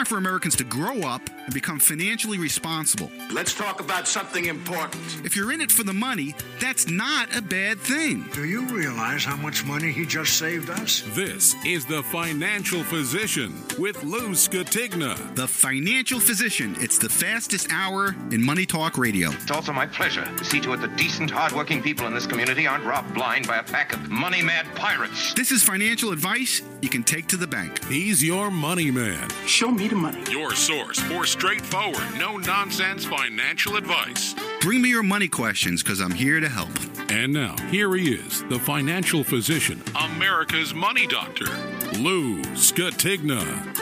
time for Americans to grow up and become financially responsible. Let's talk about something important. If you're in it for the money, that's not a bad thing. Do you realize how much money he just saved us? This is The Financial Physician with Lou Scatigna. The Financial Physician. It's the fastest hour in Money Talk Radio. It's also my pleasure to see to it that decent, hardworking people in this community aren't robbed blind by a pack of money-mad pirates. This is financial advice you can take to the bank. He's your money man. Show me the money. Your source for straightforward, no-nonsense financial advice. Bring me your money questions because I'm here to help. And now, here he is, the Financial Physician, America's money doctor, Lou Scatigna.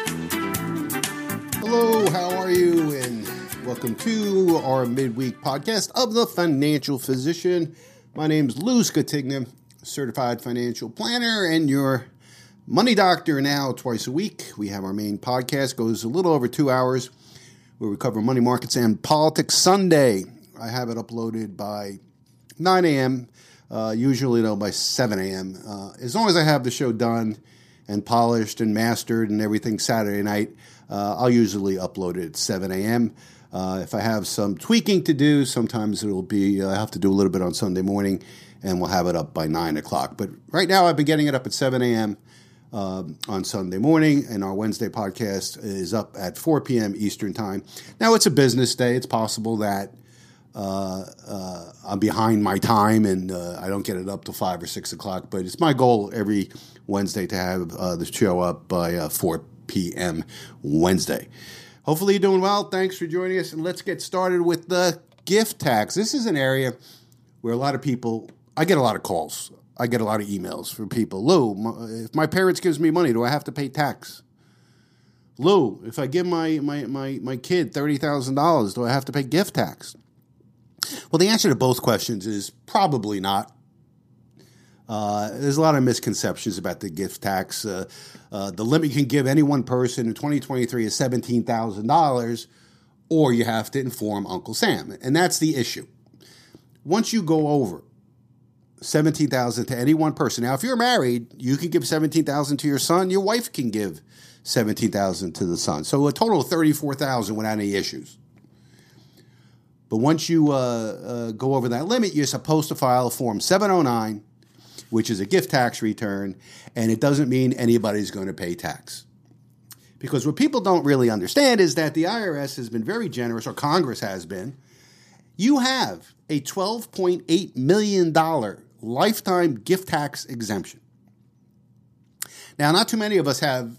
Hello, how are you? And welcome to our midweek podcast of the Financial Physician. My name's Lou Scatigna, certified financial planner and your money doctor now twice a week. We have our main podcast, goes a little over 2 hours, where we cover money markets and politics Sunday. I have it uploaded by 9 a.m., usually by 7 a.m. As long as I have the show done and polished and mastered and everything Saturday night, I'll usually upload it at 7 a.m. If I have some tweaking to do, sometimes it'll be, I have to do a little bit on Sunday morning, and we'll have it up by 9 o'clock. But right now, I've been getting it up at 7 a.m. On Sunday morning, and our Wednesday podcast is up at 4 p.m. Eastern Time. Now, it's a business day. It's possible that I'm behind my time and I don't get it up till 5 or 6 o'clock, but it's my goal every Wednesday to have the show up by 4 p.m. Wednesday. Hopefully you're doing well. Thanks for joining us, and let's get started with the gift tax. This is an area where a lot of people, I get a lot of calls. I get a lot of emails from people. Lou, if my parents gives me money, do I have to pay tax? Lou, if I give my kid $30,000, do I have to pay gift tax? Well, the answer to both questions is probably not. There's a lot of misconceptions about the gift tax. The limit you can give any one person in 2023 is $17,000, or you have to inform Uncle Sam. And that's the issue. Once you go over $17,000 to any one person. Now, if you're married, you can give $17,000 to your son. Your wife can give $17,000 to the son. So a total of $34,000 without any issues. But once you go over that limit, you're supposed to file Form 709, which is a gift tax return, and it doesn't mean anybody's going to pay tax. Because what people don't really understand is that the IRS has been very generous, or Congress has been. You have a $12.8 million lifetime gift tax exemption. Now, not too many of us have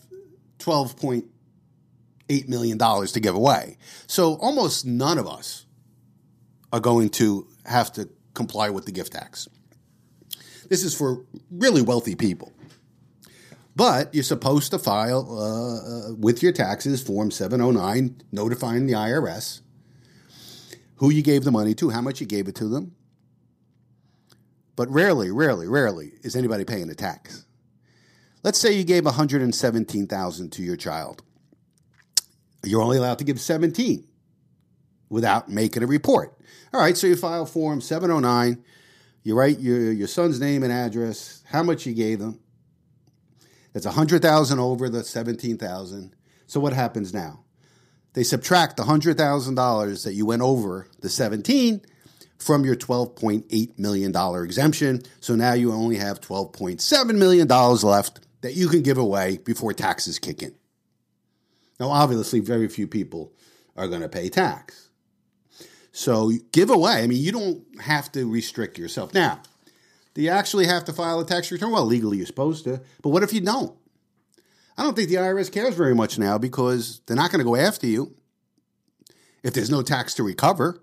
$12.8 million to give away. So almost none of us are going to have to comply with the gift tax. This is for really wealthy people. But you're supposed to file with your taxes Form 709, notifying the IRS who you gave the money to, how much you gave it to them. But rarely is anybody paying a tax. Let's say you gave $117,000 to your child. You're only allowed to give $17,000 without making a report. All right, so you file Form 709. You write your son's name and address, how much you gave them. That's $100,000 over the $17,000. So what happens now? They subtract the $100,000 that you went over the $17,000 from your $12.8 million exemption. So now you only have $12.7 million left that you can give away before taxes kick in. Now, obviously, very few people are going to pay tax. So give away. I mean, you don't have to restrict yourself. Now, do you actually have to file a tax return? Well, legally you're supposed to. But what if you don't? I don't think the IRS cares very much now because they're not going to go after you if there's no tax to recover.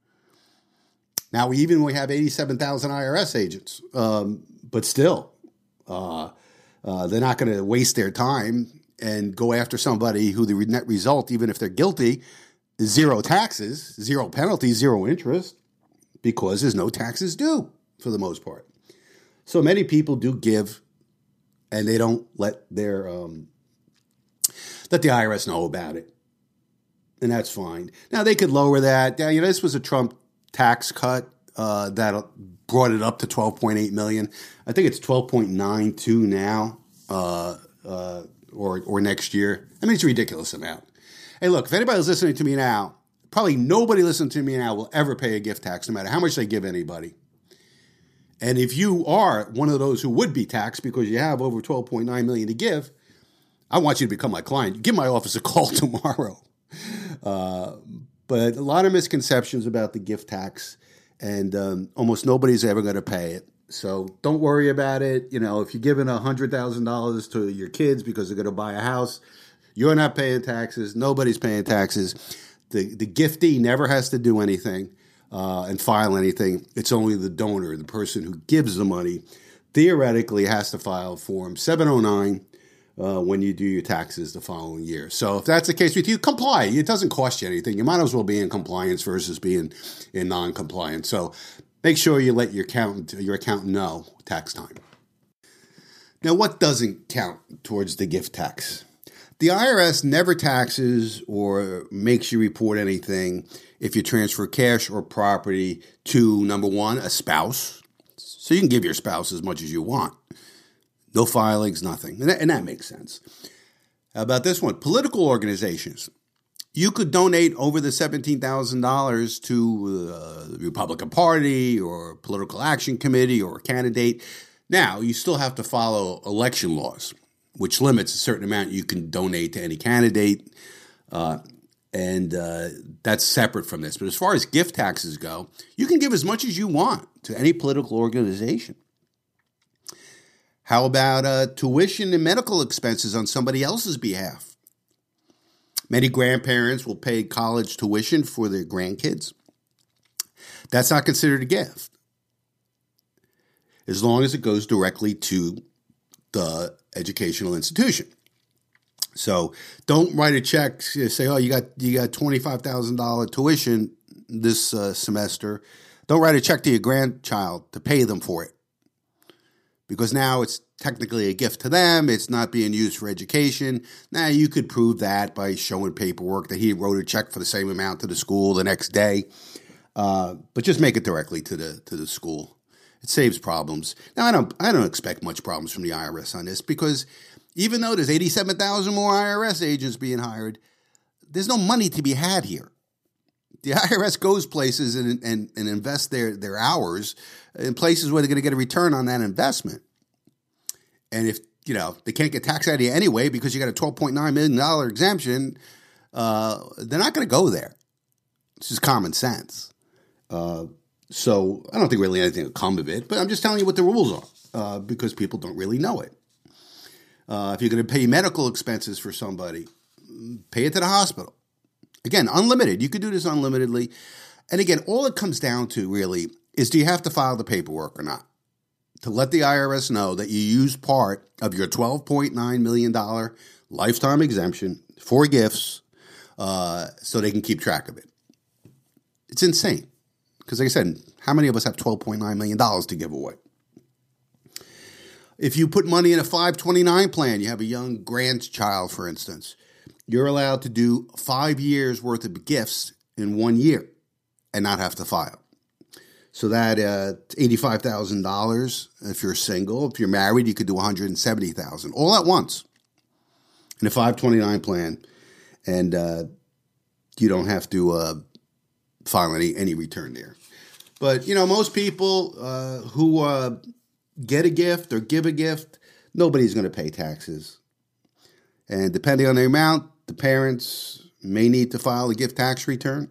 Now, we have 87,000 IRS agents, but still, they're not going to waste their time and go after somebody who the net result, even if they're guilty, is zero taxes, zero penalties, zero interest, because there's no taxes due for the most part. So many people do give, and they don't let their let the IRS know about it, and that's fine. Now they could lower that. Now, this was a Trump tax cut that brought it up to $12.8 million. I think it's $12.92 now, or next year. I mean, it's a ridiculous amount. Hey, look, if anybody's listening to me now, probably nobody listening to me now will ever pay a gift tax, no matter how much they give anybody. And if you are one of those who would be taxed because you have over $12.9 million to give, I want you to become my client. Give my office a call tomorrow. But a lot of misconceptions about the gift tax, and almost nobody's ever going to pay it. So don't worry about it. You know, if you're giving $100,000 to your kids because they're going to buy a house, you're not paying taxes. Nobody's paying taxes. The giftee never has to do anything and file anything. It's only the donor, the person who gives the money, theoretically has to file Form 709 when you do your taxes the following year. So if that's the case with you, comply. It doesn't cost you anything. You might as well be in compliance versus being in non-compliance. So make sure you let your accountant know tax time. Now, what doesn't count towards the gift tax? The IRS never taxes or makes you report anything if you transfer cash or property to, number one, a spouse. So you can give your spouse as much as you want. No filings, nothing. And that makes sense. How about this one? Political organizations. You could donate over the $17,000 to the Republican Party or Political Action Committee or a candidate. Now, you still have to follow election laws, which limits a certain amount you can donate to any candidate. And that's separate from this. But as far as gift taxes go, you can give as much as you want to any political organization. How about tuition and medical expenses on somebody else's behalf? Many grandparents will pay college tuition for their grandkids. That's not considered a gift, as long as it goes directly to the educational institution. So don't write a check, say, oh, you got $25,000 tuition this semester. Don't write a check to your grandchild to pay them for it, because now it's technically a gift to them. It's not being used for education. Now, you could prove that by showing paperwork that he wrote a check for the same amount to the school the next day. But just make it directly to the school. It saves problems. Now, I don't expect much problems from the IRS on this, because even though there's 87,000 more IRS agents being hired, there's no money to be had here. The IRS goes places and invests their hours in places where they're going to get a return on that investment. And if, they can't get tax out of you anyway because you got a $12.9 million exemption, they're not going to go there. It's just common sense. So I don't think really anything will come of it, but I'm just telling you what the rules are because people don't really know it. If you're going to pay medical expenses for somebody, pay it to the hospital. Again, unlimited. You could do this unlimitedly. And again, all it comes down to really is, do you have to file the paperwork or not? To let the IRS know that you used part of your $12.9 million lifetime exemption for gifts so they can keep track of it. It's insane. Because like I said, how many of us have $12.9 million to give away? If you put money in a 529 plan, you have a young grandchild, for instance, you're allowed to do 5 years worth of gifts in 1 year and not have to file. So that $85,000 if you're single. If you're married, you could do $170,000 all at once in a 529 plan, and you don't have to file any return there. But most people who get a gift or give a gift, nobody's going to pay taxes, and depending on the amount, the parents may need to file a gift tax return.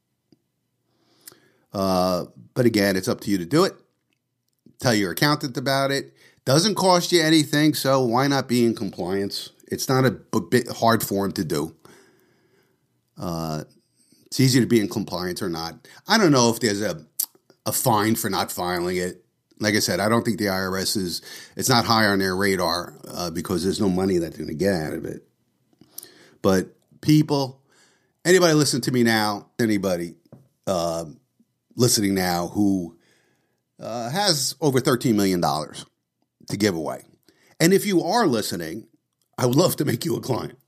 But again, it's up to you to do it. Tell your accountant about it. Doesn't cost you anything, so why not be in compliance? It's not a bit hard for him to do. It's easy to be in compliance or not. I don't know if there's a fine for not filing it. Like I said, I don't think the IRS it's not high on their radar because there's no money that they're going to get out of it. But people, anybody listening to me now, anybody listening now who has over $13 million to give away. And if you are listening, I would love to make you a client.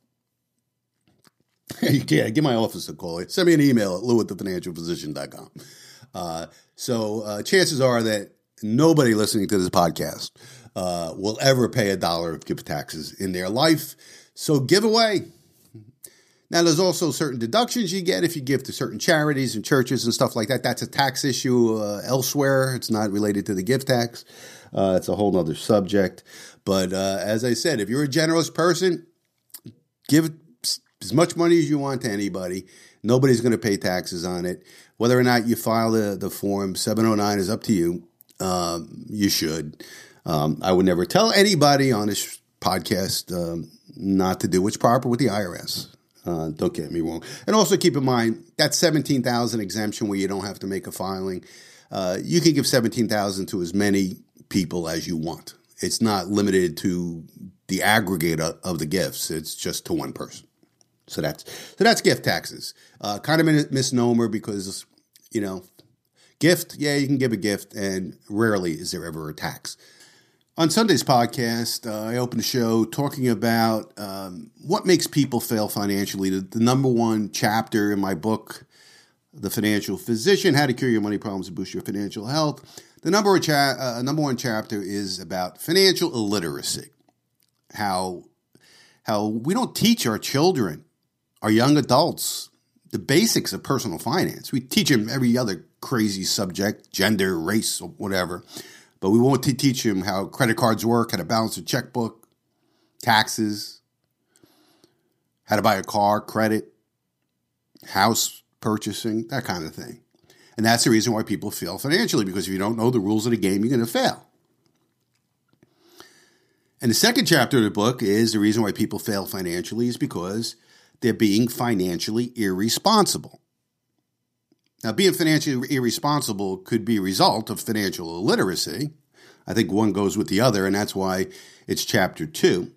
Yeah, give my office a call. Send me an email at lou@thefinancialphysician.com. So chances are that nobody listening to this podcast will ever pay $1 of gift taxes in their life. So give away. Now, there's also certain deductions you get if you give to certain charities and churches and stuff like that. That's a tax issue elsewhere. It's not related to the gift tax. It's a whole other subject. But as I said, if you're a generous person, give as much money as you want to anybody. Nobody's going to pay taxes on it. Whether or not you file the Form 709 is up to you. You should. I would never tell anybody on this podcast not to do what's proper with the IRS. Don't get me wrong. And also keep in mind, that $17,000 exemption where you don't have to make a filing, you can give $17,000 to as many people as you want. It's not limited to the aggregate of the gifts. It's just to one person. So that's gift taxes. Kind of a misnomer because, gift, yeah, you can give a gift, and rarely is there ever a tax. On Sunday's podcast, I opened the show talking about what makes people fail financially. The number one chapter in my book, The Financial Physician, How to Cure Your Money Problems and Boost Your Financial Health. The number one chapter is about financial illiteracy, how we don't teach our children, our young adults, the basics of personal finance. We teach them every other crazy subject, gender, race, or whatever. But we won't teach them how credit cards work, how to balance a checkbook, taxes, how to buy a car, credit, house purchasing, that kind of thing. And that's the reason why people fail financially, because if you don't know the rules of the game, you're going to fail. And the second chapter of the book is the reason why people fail financially is because they're being financially irresponsible. Now, being financially irresponsible could be a result of financial illiteracy. I think one goes with the other, and that's why it's chapter 2.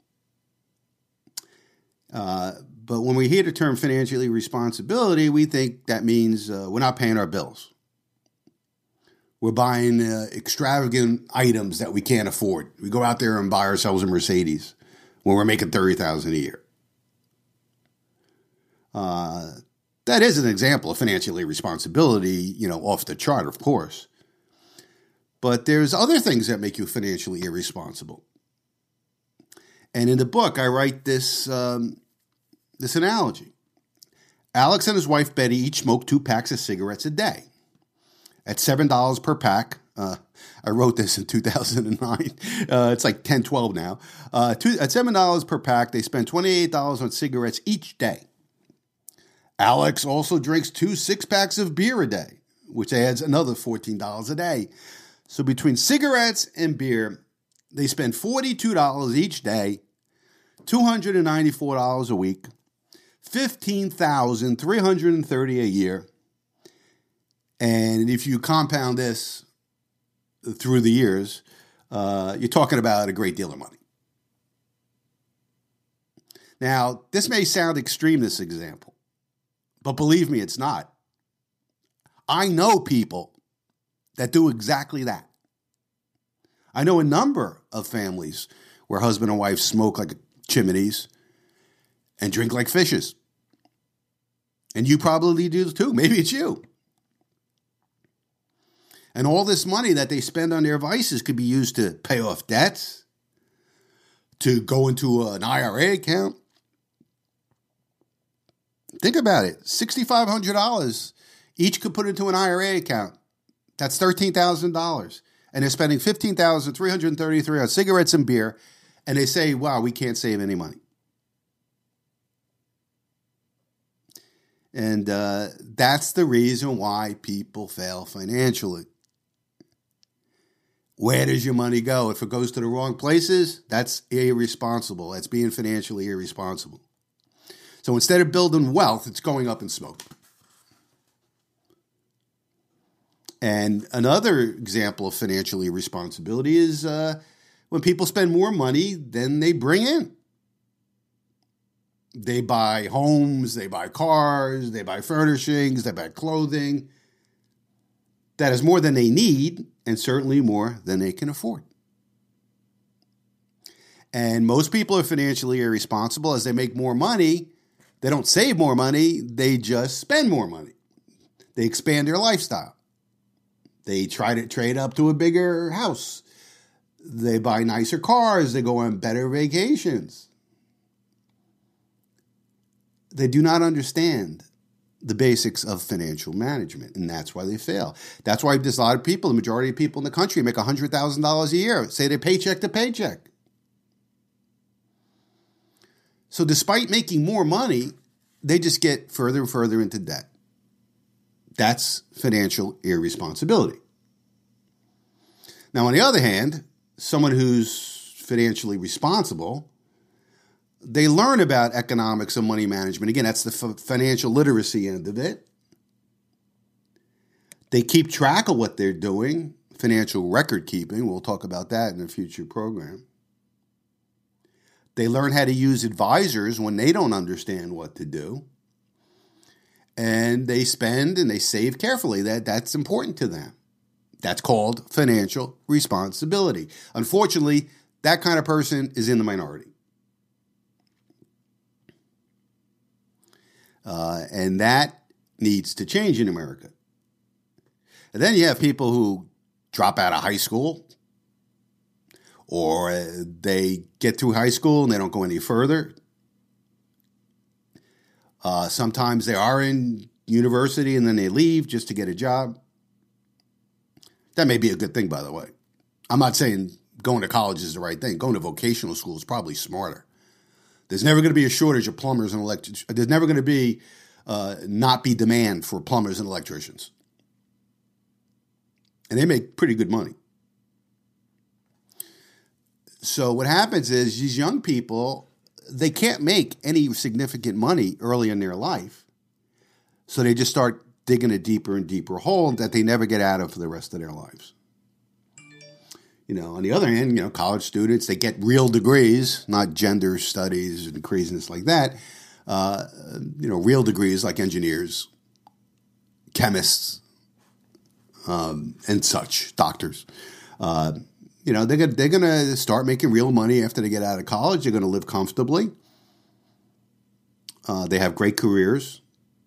But when we hear the term financial irresponsibility, we think that means we're not paying our bills. We're buying extravagant items that we can't afford. We go out there and buy ourselves a Mercedes when we're making $30,000 a year. That is an example of financial irresponsibility, off the chart, of course. But there's other things that make you financially irresponsible. And in the book, I write this analogy. Alex and his wife, Betty, each smoke 2 packs of cigarettes a day. At $7 per pack, I wrote this in 2009. It's like $10, $12 now. At $7 per pack, they spend $28 on cigarettes each day. Alex also drinks 2 6-packs of beer a day, which adds another $14 a day. So between cigarettes and beer, they spend $42 each day, $294 a week, $15,330 a year. And if you compound this through the years, you're talking about a great deal of money. Now, this may sound extreme, this example. But believe me, it's not. I know people that do exactly that. I know a number of families where husband and wife smoke like chimneys and drink like fishes. And you probably do too. Maybe it's you. And all this money that they spend on their vices could be used to pay off debts, to go into an IRA account. Think about it. $6,500 each could put into an IRA account. That's $13,000. And they're spending $15,333 on cigarettes and beer. And they say, wow, we can't save any money. And that's the reason why people fail financially. Where does your money go? If it goes to the wrong places, that's irresponsible. That's being financially irresponsible. So instead of building wealth, it's going up in smoke. And another example of financial irresponsibility is when people spend more money than they bring in. They buy homes, they buy cars, they buy furnishings, they buy clothing. That is more than they need, and certainly more than they can afford. And most people are financially irresponsible. As they make more money, they don't save more money, they just spend more money. They expand their lifestyle. They try to trade up to a bigger house. They buy nicer cars. They go on better vacations. They do not understand the basics of financial management, and that's why they fail. That's why there's a lot of people, the majority of people in the country make $100,000 a year, say they're paycheck to paycheck. So despite making more money, they just get further and further into debt. That's financial irresponsibility. Now, on the other hand, someone who's financially responsible, they learn about economics and money management. Again, that's the financial literacy end of it. They keep track of what they're doing, financial record keeping. We'll talk about that in a future program. They learn how to use advisors when they don't understand what to do. And they spend and they save carefully. That's important to them. That's called financial responsibility. Unfortunately, that kind of person is in the minority. And that needs to change in America. And then you have people who drop out of high school, or they get through high school and they don't go any further. Sometimes they are in university and then they leave just to get a job. That may be a good thing, by the way. I'm not saying going to college is the right thing. Going to vocational school is probably smarter. There's never going to be a shortage of plumbers and electricians. There's never going to be not be demand for plumbers and electricians. And they make pretty good money. So what happens is these young people, they can't make any significant money early in their life. So they just start digging a deeper and deeper hole that they never get out of for the rest of their lives. On the other hand, college students, they get real degrees, not gender studies and craziness like that. Real degrees like engineers, chemists, and such, doctors. They're going to start making real money after they get out of college. They're going to live comfortably. They have great careers.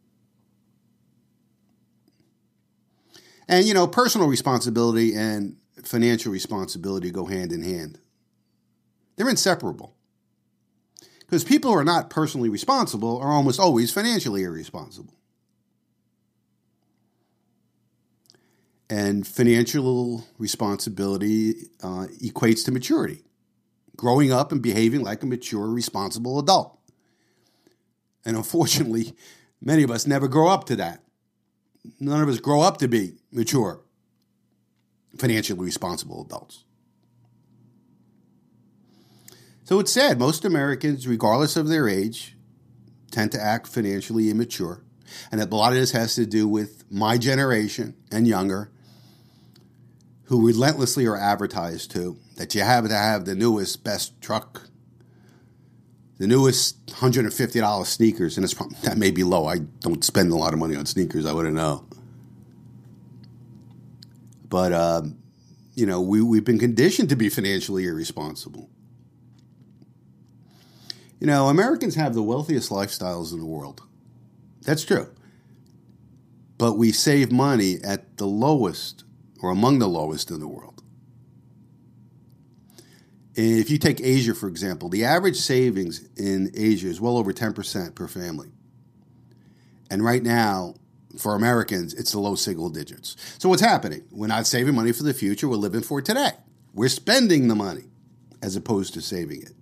And, personal responsibility and financial responsibility go hand in hand. They're inseparable. Because people who are not personally responsible are almost always financially irresponsible. And financial responsibility equates to maturity. Growing up and behaving like a mature, responsible adult. And unfortunately, many of us never grow up to that. None of us grow up to be mature, financially responsible adults. So it's sad. Most Americans, regardless of their age, tend to act financially immature. And a lot of this has to do with my generation and younger, who relentlessly are advertised to that you have to have the newest, best truck, the newest $150 sneakers. And that may be low. I don't spend a lot of money on sneakers. I wouldn't know. But, we've been conditioned to be financially irresponsible. Americans have the wealthiest lifestyles in the world. That's true. But we save money at the lowest or among the lowest in the world. If you take Asia, for example, the average savings in Asia is well over 10% per family. And right now, for Americans, it's the low single digits. So what's happening? We're not saving money for the future. We're living for today. We're spending the money as opposed to saving it.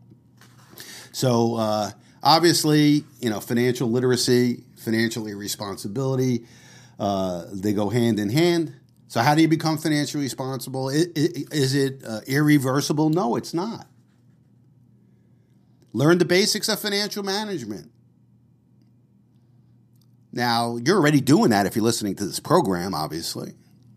So obviously, financial literacy, financial irresponsibility, they go hand in hand. So how do you become financially responsible? Is it irreversible? No, it's not. Learn the basics of financial management. Now, you're already doing that if you're listening to this program, obviously.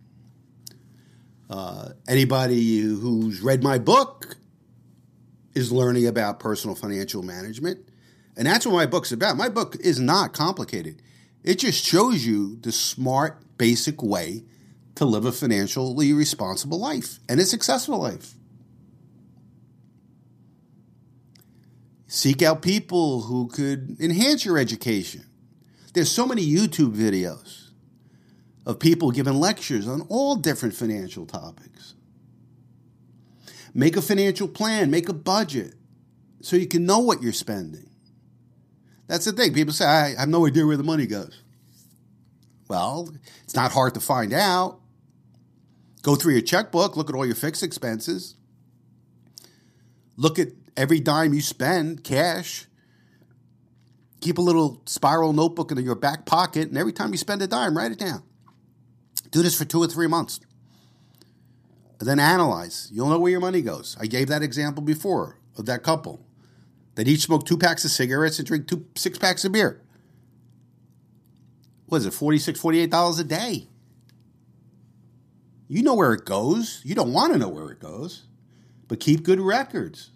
Anybody who's read my book is learning about personal financial management. And that's what my book's about. My book is not complicated. It just shows you the smart, basic way to live a financially responsible life and a successful life. Seek out people who could enhance your education. There's so many YouTube videos of people giving lectures on all different financial topics. Make a financial plan, make a budget so you can know what you're spending. That's the thing. People say, I have no idea where the money goes. Well, it's not hard to find out. Go through your checkbook, look at all your fixed expenses. Look at every dime you spend, cash. Keep a little spiral notebook in your back pocket, and every time you spend a dime, write it down. Do this for 2 or 3 months. And then analyze. You'll know where your money goes. I gave that example before of that couple that each smoked 2 packs of cigarettes and drink 6 packs of beer. What is it, $46, $48 a day? You know where it goes. You don't want to know where it goes. But keep good records.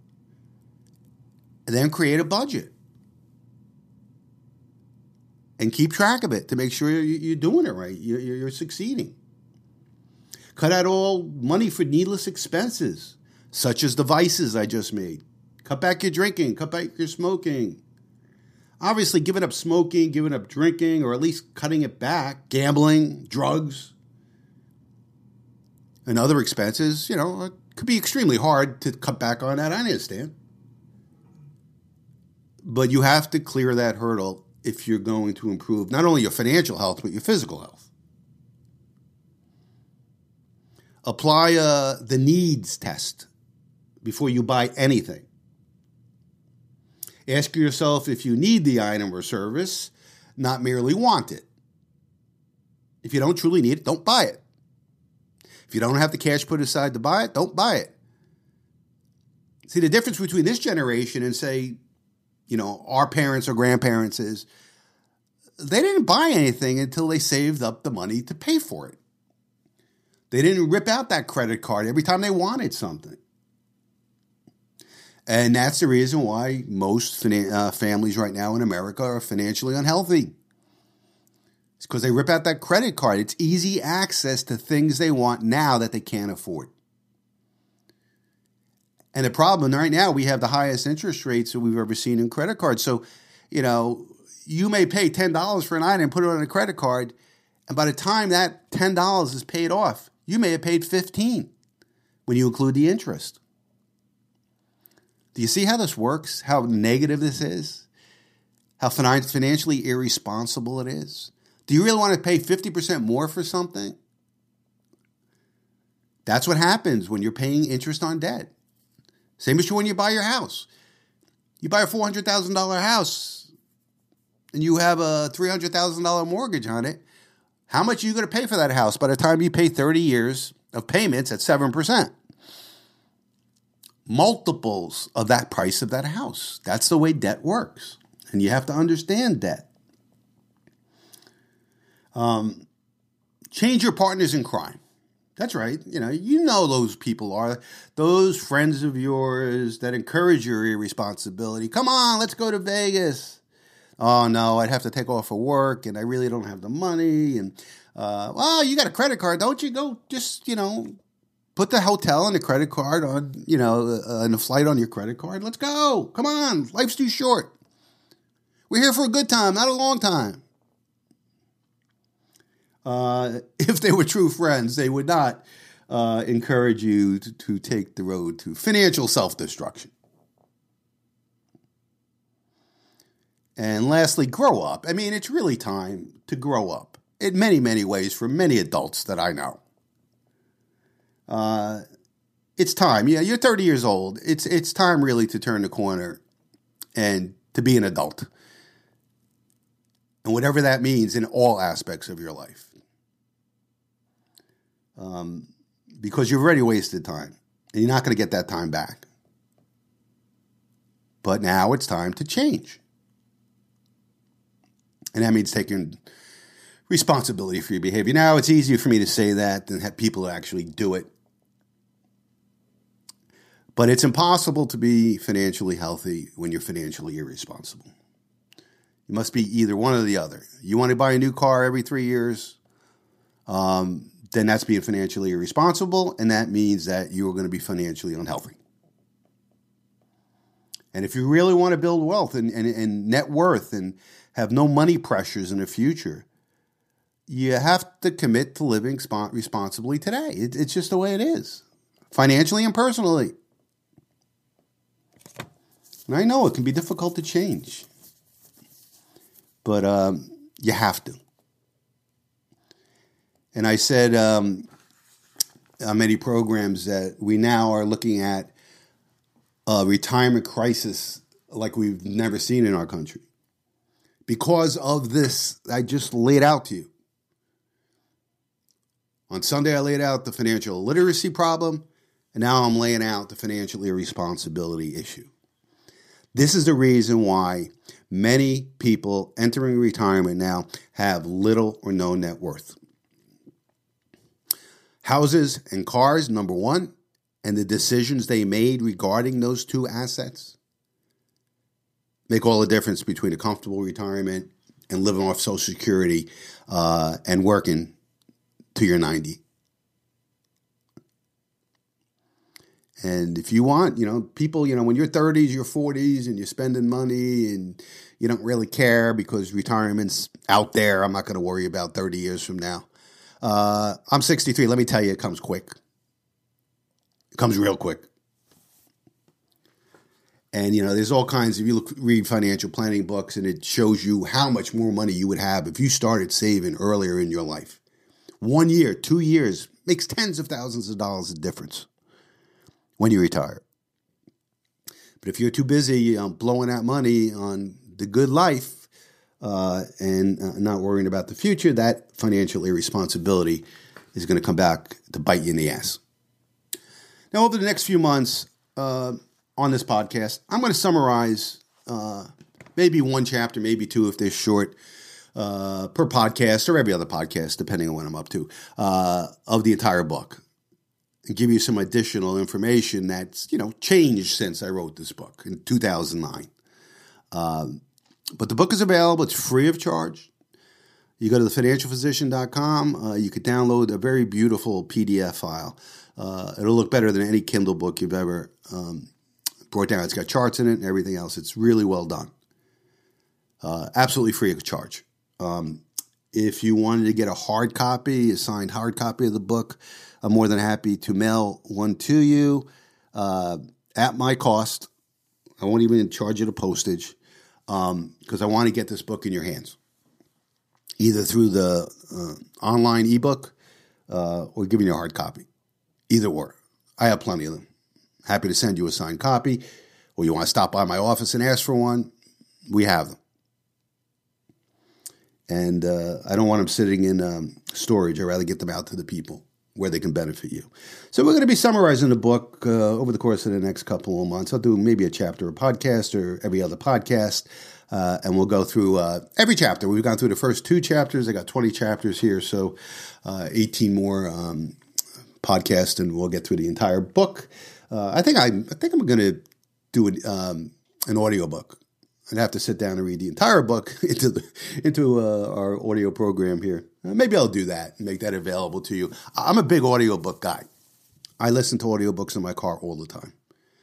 And then create a budget. And keep track of it to make sure you're doing it right. You're succeeding. Cut out all money for needless expenses, such as the vices I just made. Cut back your drinking. Cut back your smoking. Obviously, giving up smoking, giving up drinking, or at least cutting it back. Gambling, drugs, and other expenses, it could be extremely hard to cut back on that. I understand. But you have to clear that hurdle if you're going to improve not only your financial health, but your physical health. Apply the needs test before you buy anything. Ask yourself if you need the item or service, not merely want it. If you don't truly need it, don't buy it. If you don't have the cash put aside to buy it, don't buy it. See, the difference between this generation and, say, our parents or grandparents is they didn't buy anything until they saved up the money to pay for it. They didn't rip out that credit card every time they wanted something. And that's the reason why most families right now in America are financially unhealthy. It's because they rip out that credit card. It's easy access to things they want now that they can't afford. And the problem right now, we have the highest interest rates that we've ever seen in credit cards. So, you may pay $10 for an item and put it on a credit card, and by the time that $10 is paid off, you may have paid $15 when you include the interest. Do you see how this works? How negative this is? How financially irresponsible it is? Do you really want to pay 50% more for something? That's what happens when you're paying interest on debt. Same as when you buy your house. You buy a $400,000 house and you have a $300,000 mortgage on it. How much are you going to pay for that house by the time you pay 30 years of payments at 7%? Multiples of that price of that house. That's the way debt works. And you have to understand debt. Change your partners in crime. That's right. You know those people are those friends of yours that encourage your irresponsibility. Come on, let's go to Vegas. Oh no, I'd have to take off for work, and I really don't have the money. And you got a credit card, don't you? Go just put the hotel and the credit card on, and the flight on your credit card. Let's go. Come on, life's too short. We're here for a good time, not a long time. If they were true friends, they would not encourage you to take the road to financial self-destruction. And lastly, grow up. I mean, it's really time to grow up in many, many ways for many adults that I know. It's time. Yeah, you're 30 years old. It's time really to turn the corner and to be an adult. And whatever that means in all aspects of your life. Because you've already wasted time. And you're not going to get that time back. But now it's time to change. And that means taking responsibility for your behavior. Now, it's easier for me to say that than have people actually do it. But it's impossible to be financially healthy when you're financially irresponsible. You must be either one or the other. You want to buy a new car every 3 years, then that's being financially irresponsible, and that means that you're going to be financially unhealthy. And if you really want to build wealth and net worth and have no money pressures in the future, you have to commit to living responsibly today. It's just the way it is, financially and personally. And I know it can be difficult to change. but you have to. And I said on many programs that we now are looking at a retirement crisis like we've never seen in our country. Because of this, I just laid out to you. On Sunday, I laid out the financial literacy problem, and now I'm laying out the financial irresponsibility issue. This is the reason why many people entering retirement now have little or no net worth. Houses and cars, number one, and the decisions they made regarding those two assets make all the difference between a comfortable retirement and living off Social Security and working to your 90. And if you want, people, when you're 30s, you're 40s, and you're spending money and you don't really care because retirement's out there. I'm not going to worry about 30 years from now. I'm 63. Let me tell you, it comes quick. It comes real quick. And, there's all kinds of, read financial planning books, and it shows you how much more money you would have if you started saving earlier in your life. 1 year, 2 years makes tens of thousands of dollars of difference when you retire. But if you're too busy blowing that money on the good life and not worrying about the future, that financial irresponsibility is going to come back to bite you in the ass. Now, over the next few months on this podcast, I'm going to summarize maybe one chapter, maybe two if they're short, per podcast or every other podcast, depending on what I'm up to, of the entire book. And give you some additional information that's, changed since I wrote this book in 2009. But the book is available. It's free of charge. You go to thefinancialphysician.com. You could download a very beautiful PDF file. It'll look better than any Kindle book you've ever brought down. It's got charts in it and everything else. It's really well done. Absolutely free of charge. If you wanted to get a hard copy, a signed hard copy of the book, I'm more than happy to mail one to you at my cost. I won't even charge you the postage because I want to get this book in your hands, either through the online ebook or giving you a hard copy. Either or. I have plenty of them. Happy to send you a signed copy, or you want to stop by my office and ask for one, we have them. And I don't want them sitting in storage. I'd rather get them out to the people where they can benefit you. So we're going to be summarizing the book over the course of the next couple of months. I'll do maybe a chapter a podcast or every other podcast, and we'll go through every chapter. We've gone through the first 2 chapters. I got 20 chapters here, so 18 more podcasts, and we'll get through the entire book. I think I'm going to do an audiobook. I'd have to sit down and read the entire book into our audio program here. Maybe I'll do that and make that available to you. I'm a big audiobook guy. I listen to audiobooks in my car all the time.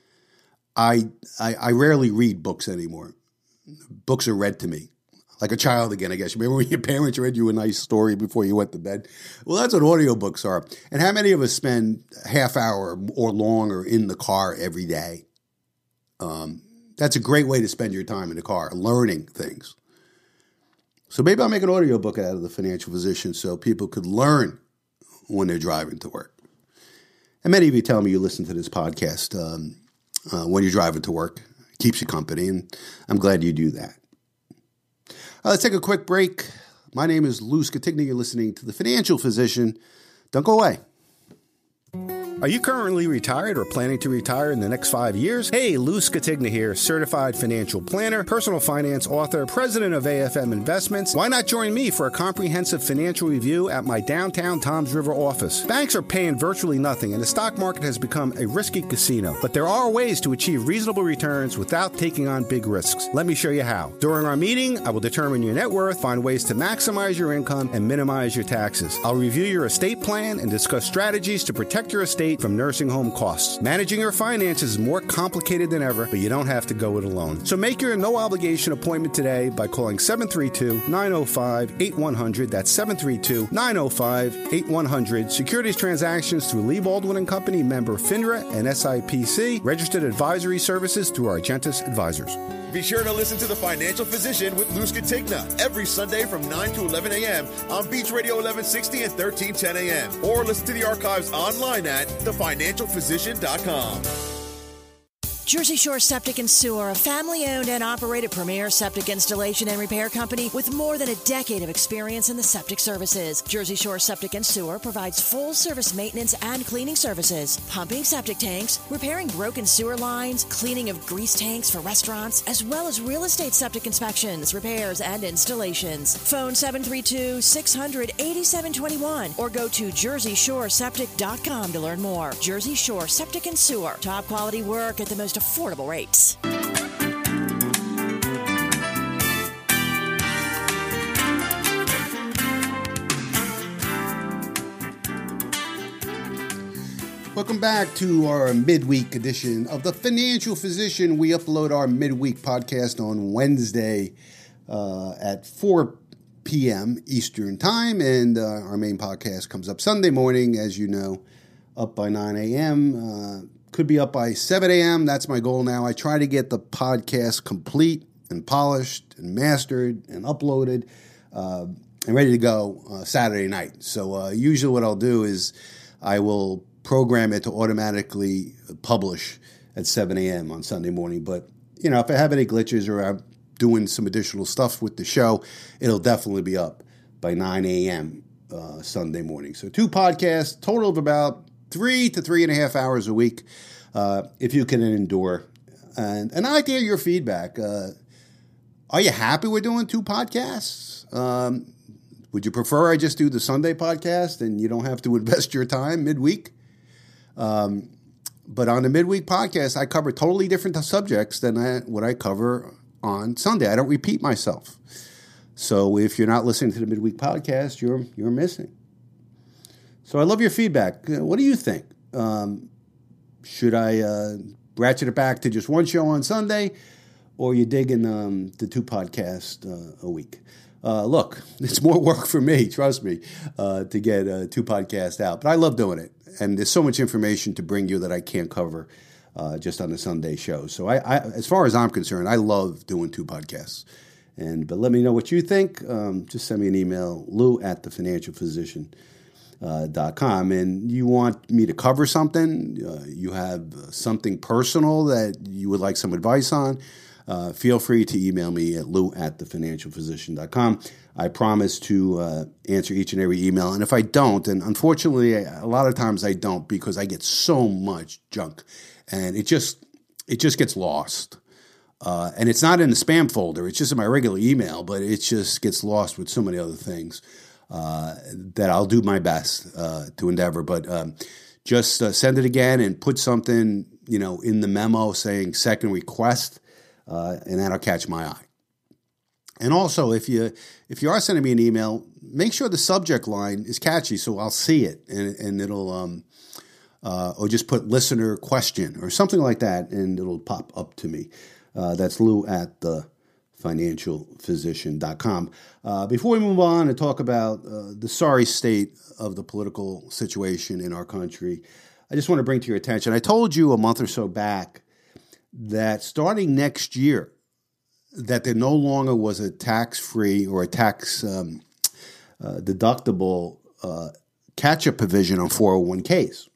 I rarely read books anymore. Books are read to me. Like a child again, I guess. Remember when your parents read you a nice story before you went to bed? Well, that's what audiobooks are. And how many of us spend a half hour or longer in the car every day? That's a great way to spend your time in the car, learning things. So maybe I'll make an audiobook out of The Financial Physician so people could learn when they're driving to work. And many of you tell me you listen to this podcast when you're driving to work. It keeps you company, and I'm glad you do that. Let's take a quick break. My name is Lou Scatigna. You're listening to The Financial Physician. Don't go away. Are you currently retired or planning to retire in the next 5 years? Hey, Lou Scatigna here, certified financial planner, personal finance author, president of AFM Investments. Why not join me for a comprehensive financial review at my downtown Toms River office? Banks are paying virtually nothing, and the stock market has become a risky casino. But there are ways to achieve reasonable returns without taking on big risks. Let me show you how. During our meeting, I will determine your net worth, find ways to maximize your income, and minimize your taxes. I'll review your estate plan and discuss strategies to protect your estate from nursing home costs. Managing your finances is more complicated than ever, but you don't have to go it alone. So make your no-obligation appointment today by calling 732-905-8100. That's 732-905-8100. Securities transactions through Lee Baldwin & Company, member FINRA and SIPC. Registered advisory services through Argentis Advisors. If Be sure to listen to The Financial Physician with Lou Scatigna every Sunday from 9 to 11 a.m. on Beach Radio 1160 and 1310 a.m. Or listen to the archives online at thefinancialphysician.com. Jersey Shore Septic and Sewer, a family-owned and operated premier septic installation and repair company with more than a decade of experience in the septic services. Jersey Shore Septic and Sewer provides full-service maintenance and cleaning services, pumping septic tanks, repairing broken sewer lines, cleaning of grease tanks for restaurants, as well as real estate septic inspections, repairs, and installations. Phone 732-600-8721 or go to jerseyshoreseptic.com to learn more. Jersey Shore Septic and Sewer, top quality work at the most affordable rates. Welcome back to our midweek edition of The Financial Physician. We upload our midweek podcast on Wednesday at 4 p.m. Eastern Time, and our main podcast comes up Sunday morning, as you know, up by 9 a.m., could be up by 7 a.m. That's my goal now. I try to get the podcast complete and polished and mastered and uploaded and ready to go Saturday night. So usually what I'll do is I will program it to automatically publish at 7 a.m. on Sunday morning. But, you know, if I have any glitches or I'm doing some additional stuff with the show, it'll definitely be up by 9 a.m. Sunday morning. So 2 podcasts, total of about 3 to 3.5 hours a week, if you can endure. And I like to hear your feedback. Are you happy we're doing 2 podcasts? Would you prefer I just do the Sunday podcast and you don't have to invest your time midweek? But on the midweek podcast, I cover totally different subjects than what I cover on Sunday. I don't repeat myself. So if you're not listening to the midweek podcast, you're missing. So I love your feedback. What do you think? Should I ratchet it back to just one show on Sunday, or you digging the 2 podcasts a week? Look, it's more work for me, trust me, to get 2 podcasts out. But I love doing it. And there's so much information to bring you that I can't cover just on the Sunday show. So I as far as I'm concerned, I love doing 2 podcasts. But let me know what you think. Just send me an email, lou@thefinancialphysician.com. And you want me to cover something, you have something personal that you would like some advice on, feel free to email me at lou@thefinancialphysician.com. I promise to answer each and every email. And if I don't, and unfortunately, a lot of times I don't because I get so much junk and it just gets lost. And it's not in the spam folder. It's just in my regular email, but it just gets lost with so many other things that I'll do my best to endeavor. But just send it again and put something, in the memo saying second request, and that'll catch my eye. And also, if you are sending me an email, make sure the subject line is catchy so I'll see it and it'll or just put listener question or something like that and it'll pop up to me. That's lou@thefinancialphysician.com. Before we move on and talk about the sorry state of the political situation in our country, I just want to bring to your attention, I told you a month or so back that starting next year, that there no longer was a tax-free or a tax deductible catch-up provision on 401ks.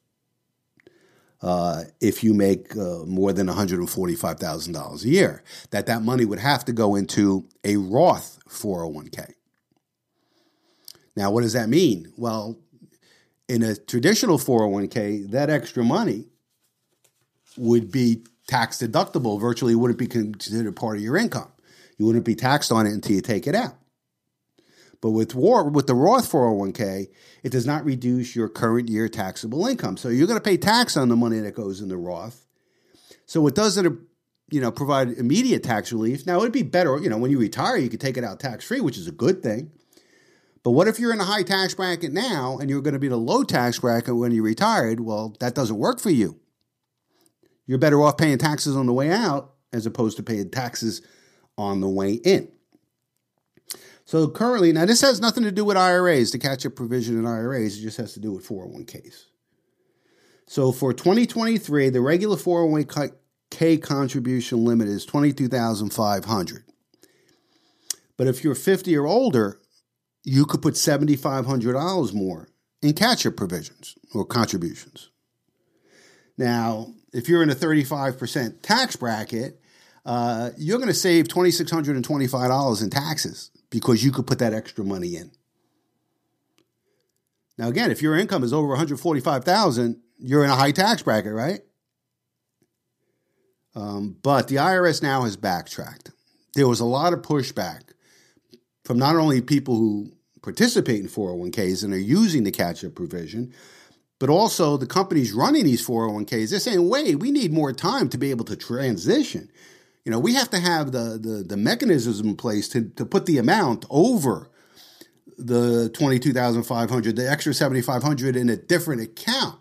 If you make more than $145,000 a year, that money would have to go into a Roth 401k. Now, what does that mean? Well, in a traditional 401k, that extra money would be tax deductible. Virtually wouldn't be considered part of your income. You wouldn't be taxed on it until you take it out. But with the Roth 401k, it does not reduce your current year taxable income. So you're going to pay tax on the money that goes in the Roth. So it doesn't, provide immediate tax relief. Now, it'd be better, when you retire, you could take it out tax-free, which is a good thing. But what if you're in a high tax bracket now and you're going to be in a low tax bracket when you're retired? Well, that doesn't work for you. You're better off paying taxes on the way out as opposed to paying taxes on the way in. So currently, now this has nothing to do with IRAs, the catch-up provision in IRAs. It just has to do with 401ks. So for 2023, the regular 401k 401k contribution limit is $22,500. But if you're 50 or older, you could put $7,500 more in catch-up provisions or contributions. Now, if you're in a 35% tax bracket, you're going to save $2,625 in taxes because you could put that extra money in. Now, again, if your income is over $145,000, you're in a high tax bracket, right? But the IRS now has backtracked. There was a lot of pushback from not only people who participate in 401ks and are using the catch-up provision, but also the companies running these 401ks. They're saying, wait, we need more time to be able to transition. You know, we have to have the mechanisms in place to put the amount over the $22,500, the extra $7,500 in a different account.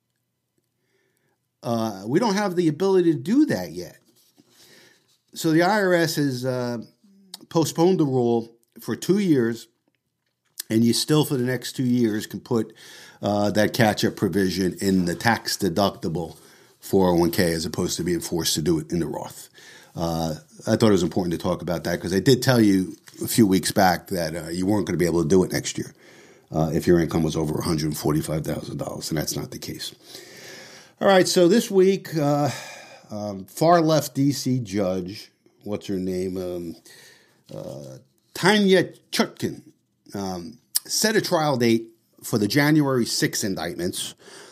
We don't have the ability to do that yet. So the IRS has postponed the rule for 2 years, and you still for the next 2 years can put that catch-up provision in the tax-deductible 401k as opposed to being forced to do it in the Roth. I thought it was important to talk about that because I did tell you a few weeks back that you weren't going to be able to do it next year if your income was over $145,000, and that's not the case. All right, so this week, far-left D.C. judge, what's her name, Tanya Chutkan, set a trial date for the January 6 indictments.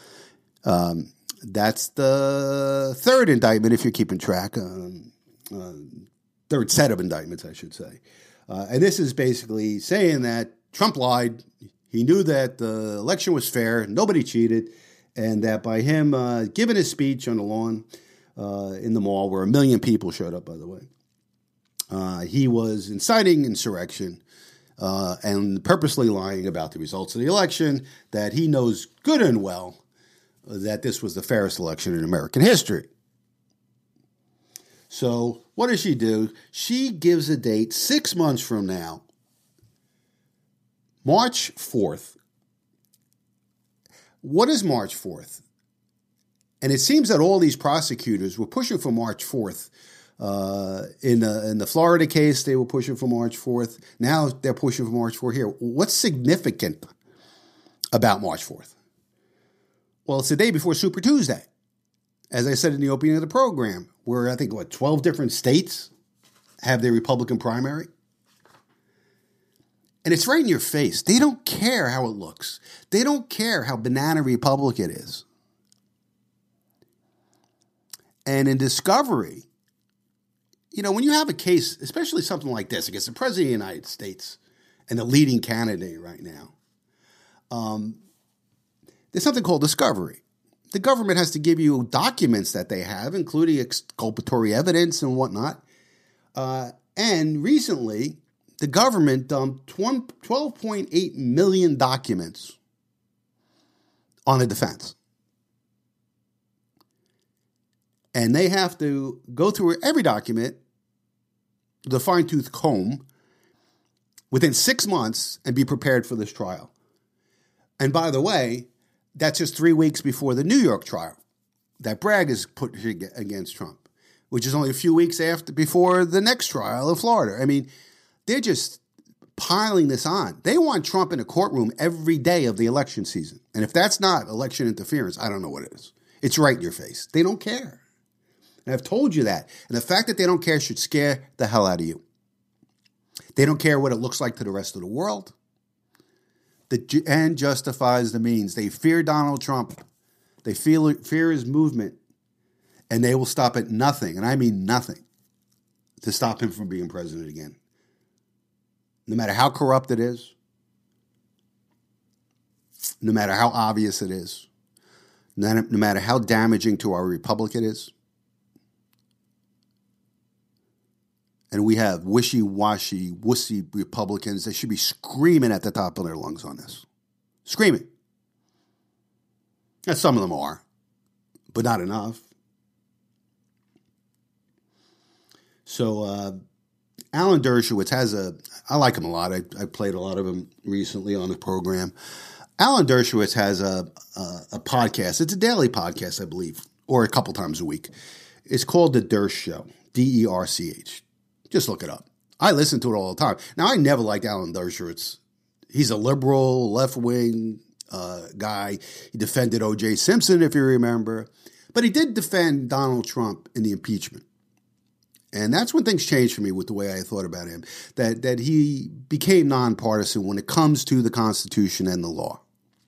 That's the third indictment, if you're keeping track. Third set of indictments, I should say. And this is basically saying that Trump lied. He knew that the election was fair, nobody cheated, and that by him giving his speech on the lawn in the mall, where 1 million people showed up, by the way, he was inciting insurrection and purposely lying about the results of the election, that he knows good and well that this was the fairest election in American history. So what does she do? She gives a date 6 months from now, March 4th. What is March 4th? And it seems that all these prosecutors were pushing for March 4th. In the Florida case, they were pushing for March 4th. Now they're pushing for March 4th here. What's significant about March 4th? Well, it's the day before Super Tuesday. As I said in the opening of the program, where I think, 12 different states have their Republican primary? And it's right in your face. They don't care how it looks. They don't care how banana republic it is. And in discovery, you know, when you have a case, especially something like this against the President of the United States and the leading candidate right now, there's something called discovery. The government has to give you documents that they have, including exculpatory evidence and whatnot. And recently, the government dumped 12.8 million documents on the defense. And they have to go through every document with a fine-tooth comb within 6 months and be prepared for this trial. And by the way, that's just 3 weeks before the New York trial that Bragg is put against Trump, which is only a few weeks before the next trial in Florida. I mean, they're just piling this on. They want Trump in a courtroom every day of the election season. And if that's not election interference, I don't know what it is. It's right in your face. They don't care. And I've told you that. And the fact that they don't care should scare the hell out of you. They don't care what it looks like to the rest of the world. The end justifies the means. They fear Donald Trump. They fear his movement. And they will stop at nothing, and I mean nothing, to stop him from being president again. No matter how corrupt it is, no matter how obvious it is, no matter how damaging to our republic it is. And we have wishy-washy, wussy Republicans that should be screaming at the top of their lungs on this. Screaming. And some of them are, but not enough. So Alan Dershowitz I like him a lot. I played a lot of him recently on the program. Alan Dershowitz has a podcast. It's a daily podcast, I believe, or a couple times a week. It's called The Dersh Show, D-E-R-C-H. Just look it up. I listen to it all the time. Now, I never liked Alan Dershowitz. He's a liberal, left-wing guy. He defended O.J. Simpson, if you remember. But he did defend Donald Trump in the impeachment. And that's when things changed for me with the way I thought about him, that he became nonpartisan when it comes to the Constitution and the law.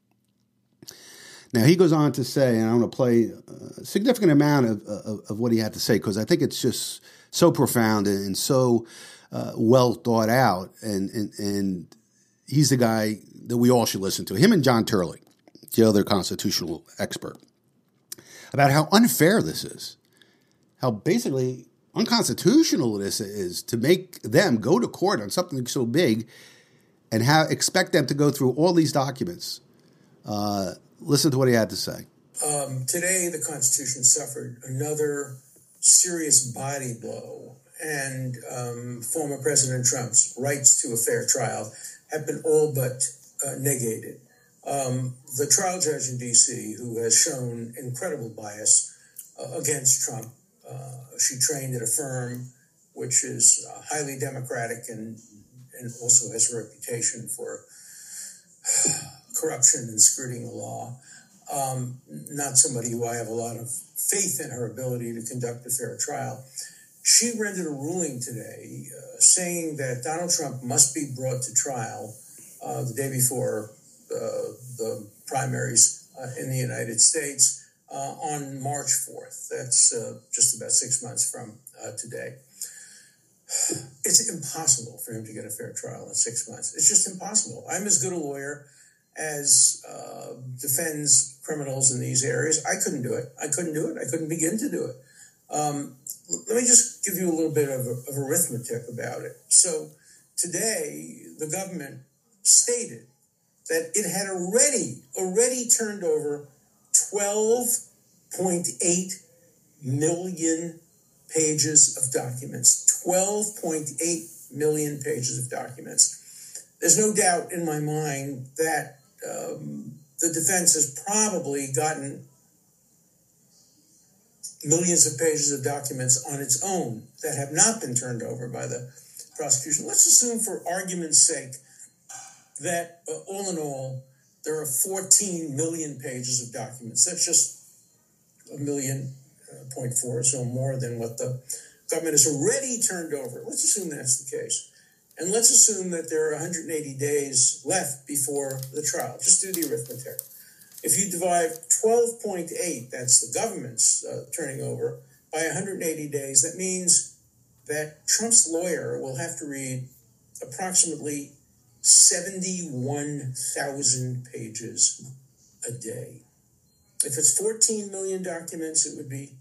Now, he goes on to say, and I'm going to play a significant amount of what he had to say, because I think it's just so profound and so well thought out. And he's the guy that we all should listen to. Him and John Turley, the other constitutional expert, about how unfair this is, how basically unconstitutional this is to make them go to court on something so big and expect them to go through all these documents. Listen to what he had to say. Today, the Constitution suffered another serious body blow, and former President Trump's rights to a fair trial have been all but negated. The trial judge in D.C., who has shown incredible bias against Trump, she trained at a firm which is highly democratic and also has a reputation for corruption and skirting the law. Not somebody who I have a lot of faith in her ability to conduct a fair trial. She rendered a ruling today saying that Donald Trump must be brought to trial the day before the primaries in the United States on March 4th. That's just about 6 months from today. It's impossible for him to get a fair trial in 6 months. It's just impossible. I'm as good a lawyer as defends criminals in these areas. I couldn't do it. I couldn't begin to do it. Let me just give you a little bit of arithmetic about it. So today, the government stated that it had already turned over 12.8 million pages of documents. 12.8 million pages of documents. There's no doubt in my mind that the defense has probably gotten millions of pages of documents on its own that have not been turned over by the prosecution. Let's assume, for argument's sake, that all in all, there are 14 million pages of documents. That's just 1.4 million or so more than what the government has already turned over. Let's assume that's the case. And let's assume that there are 180 days left before the trial. Just do the arithmetic. If you divide 12.8, that's the government's turning over, by 180 days, that means that Trump's lawyer will have to read approximately 71,000 pages a day. If it's 14 million documents, it would be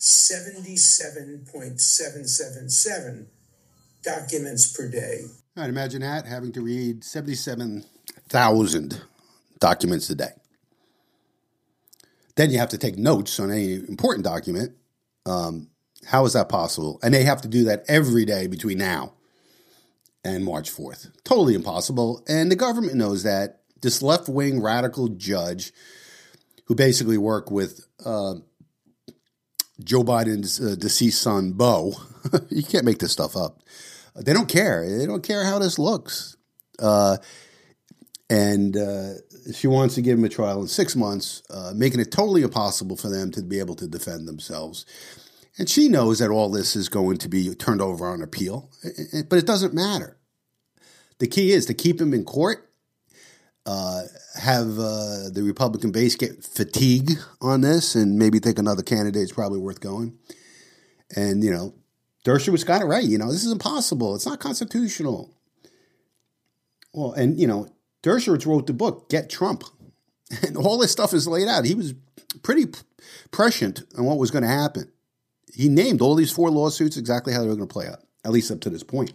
77.777 documents per day. All right, imagine that, having to read 77,000 documents a day. Then you have to take notes on any important document. How is that possible? And they have to do that every day between now and March 4th. Totally impossible. And the government knows that. This left-wing radical judge who basically worked with Joe Biden's deceased son, Beau. You can't make this stuff up. They don't care. They don't care how this looks. And she wants to give him a trial in 6 months, making it totally impossible for them to be able to defend themselves. And she knows that all this is going to be turned over on appeal, but it doesn't matter. The key is to keep him in court, have the Republican base get fatigue on this, and maybe think another candidate is probably worth going. And, Dershowitz got it right. This is impossible. It's not constitutional. Well, and, Dershowitz wrote the book, Get Trump. And all this stuff is laid out. He was pretty prescient on what was going to happen. He named all these 4 lawsuits exactly how they were going to play out, at least up to this point.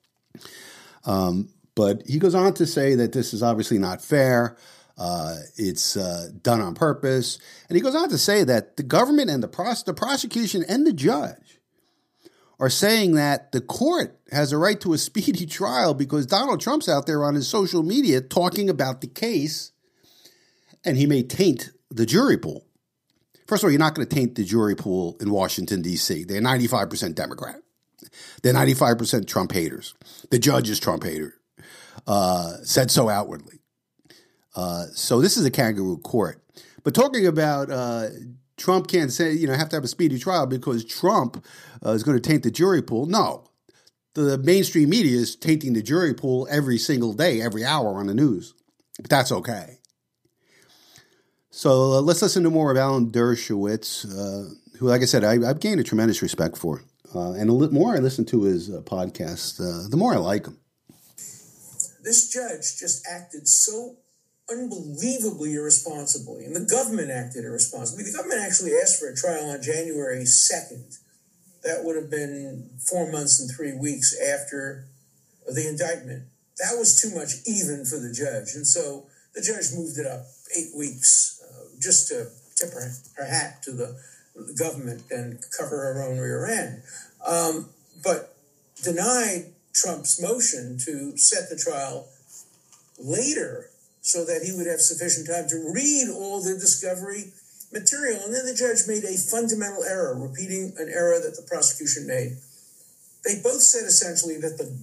But he goes on to say that this is obviously not fair. It's done on purpose. And he goes on to say that the government and the prosecution and the judge are saying that the court has a right to a speedy trial because Donald Trump's out there on his social media talking about the case, and he may taint the jury pool. First of all, you're not going to taint the jury pool in Washington, D.C. They're 95% Democrat. They're 95% Trump haters. The judge is Trump hater. Said so outwardly. So this is a kangaroo court. But talking about Trump can't say, have to have a speedy trial because Trump is going to taint the jury pool. No. The mainstream media is tainting the jury pool every single day, every hour on the news. But that's okay. So let's listen to more of Alan Dershowitz, who, like I said, I've gained a tremendous respect for. And the more I listen to his podcast, the more I like him. This judge just acted so unbelievably irresponsibly, and the government acted irresponsibly. The government actually asked for a trial on January 2nd. That would have been 4 months and 3 weeks after the indictment. That was too much even for the judge. And so the judge moved it up 8 weeks just to tip her hat to the government and cover her own rear end. But denied Trump's motion to set the trial later so that he would have sufficient time to read all the discovery material. And then the judge made a fundamental error, repeating an error that the prosecution made. They both said essentially that the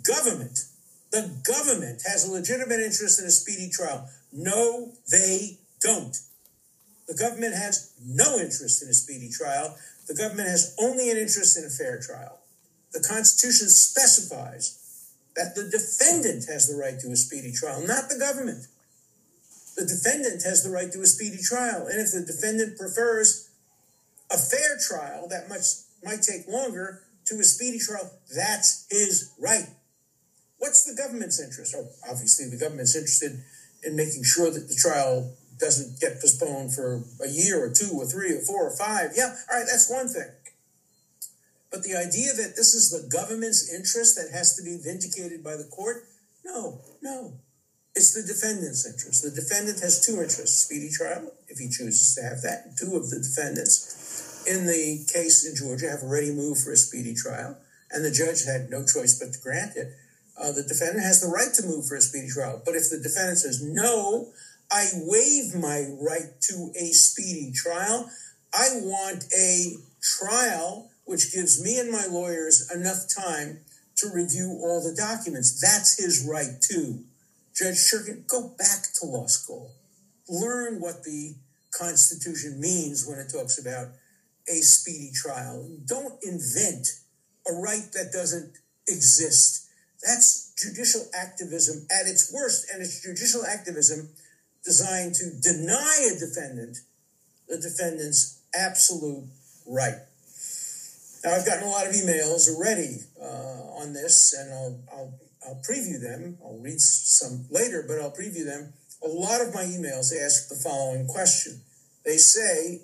government has a legitimate interest in a speedy trial. No, they don't. The government has no interest in a speedy trial. The government has only an interest in a fair trial. The Constitution specifies that the defendant has the right to a speedy trial, not the government. The defendant has the right to a speedy trial. And if the defendant prefers a fair trial that might take longer to a speedy trial, that's his right. What's the government's interest? Oh, obviously, the government's interested in making sure that the trial doesn't get postponed for a year or 2 or 3 or 4 or 5. Yeah, all right, that's one thing. But the idea that this is the government's interest that has to be vindicated by the court, no. It's the defendant's interest. The defendant has 2 interests: speedy trial, if he chooses to have that. 2 of the defendants in the case in Georgia have already moved for a speedy trial, and the judge had no choice but to grant it. The defendant has the right to move for a speedy trial. But if the defendant says, no, I waive my right to a speedy trial, I want a trial which gives me and my lawyers enough time to review all the documents. That's his right too. Judge Shurkin, go back to law school. Learn what the Constitution means when it talks about a speedy trial. Don't invent a right that doesn't exist. That's judicial activism at its worst, and it's judicial activism designed to deny a defendant the defendant's absolute right. Now, I've gotten a lot of emails already on this, and I'll preview them. I'll read some later, but I'll preview them. A lot of my emails ask the following question. They say,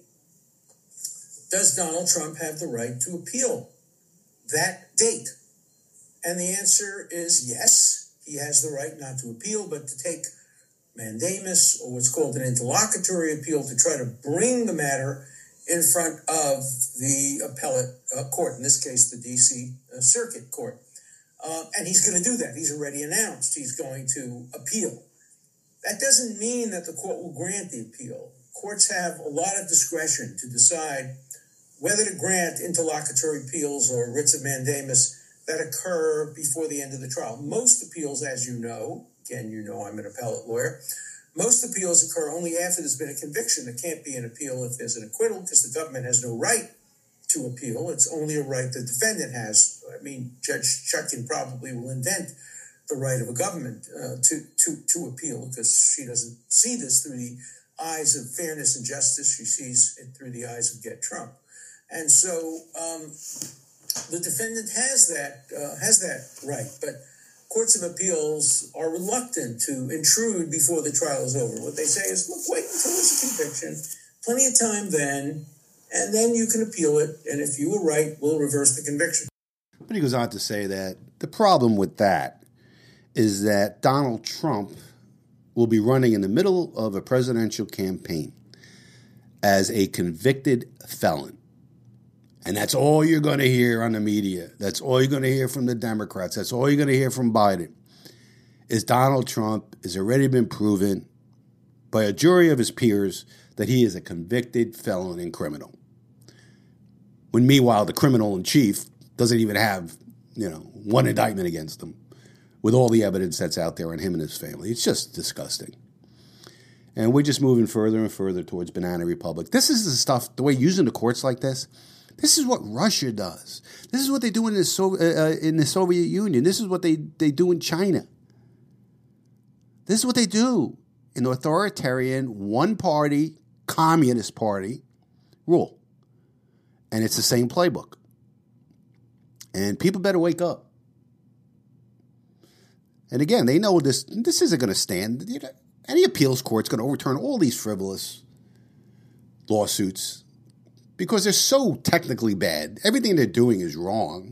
does Donald Trump have the right to appeal that date? And the answer is yes. He has the right not to appeal, but to take mandamus, or what's called an interlocutory appeal, to try to bring the matter in front of the appellate court, in this case, the D.C. Circuit Court. And he's going to do that. He's already announced he's going to appeal. That doesn't mean that the court will grant the appeal. Courts have a lot of discretion to decide whether to grant interlocutory appeals or writs of mandamus that occur before the end of the trial. Most appeals, as you know, again, you know I'm an appellate lawyer, most appeals occur only after there's been a conviction. There can't be an appeal if there's an acquittal because the government has no right to appeal. It's only a right the defendant has. I mean, Judge Chutkin probably will invent the right of a government to appeal because she doesn't see this through the eyes of fairness and justice. She sees it through the eyes of Get Trump. And so the defendant has that right. But courts of appeals are reluctant to intrude before the trial is over. What they say is, look, wait until there's a conviction. Plenty of time then, and then you can appeal it. And if you were right, we'll reverse the conviction. But he goes on to say that the problem with that is that Donald Trump will be running in the middle of a presidential campaign as a convicted felon. And that's all you're going to hear on the media. That's all you're going to hear from the Democrats. That's all you're going to hear from Biden is Donald Trump has already been proven by a jury of his peers that he is a convicted felon and criminal. When meanwhile, the criminal in chief doesn't even have, one indictment against him with all the evidence that's out there on him and his family. It's just disgusting. And we're just moving further and further towards Banana Republic. This is the stuff, the way using the courts like this is what Russia does. This is what they do in the Soviet Union. This is what they do in China. This is what they do in authoritarian, one-party, communist party rule. And it's the same playbook. And people better wake up. And again, they know this isn't going to stand. Any appeals court's going to overturn all these frivolous lawsuits because they're so technically bad. Everything they're doing is wrong.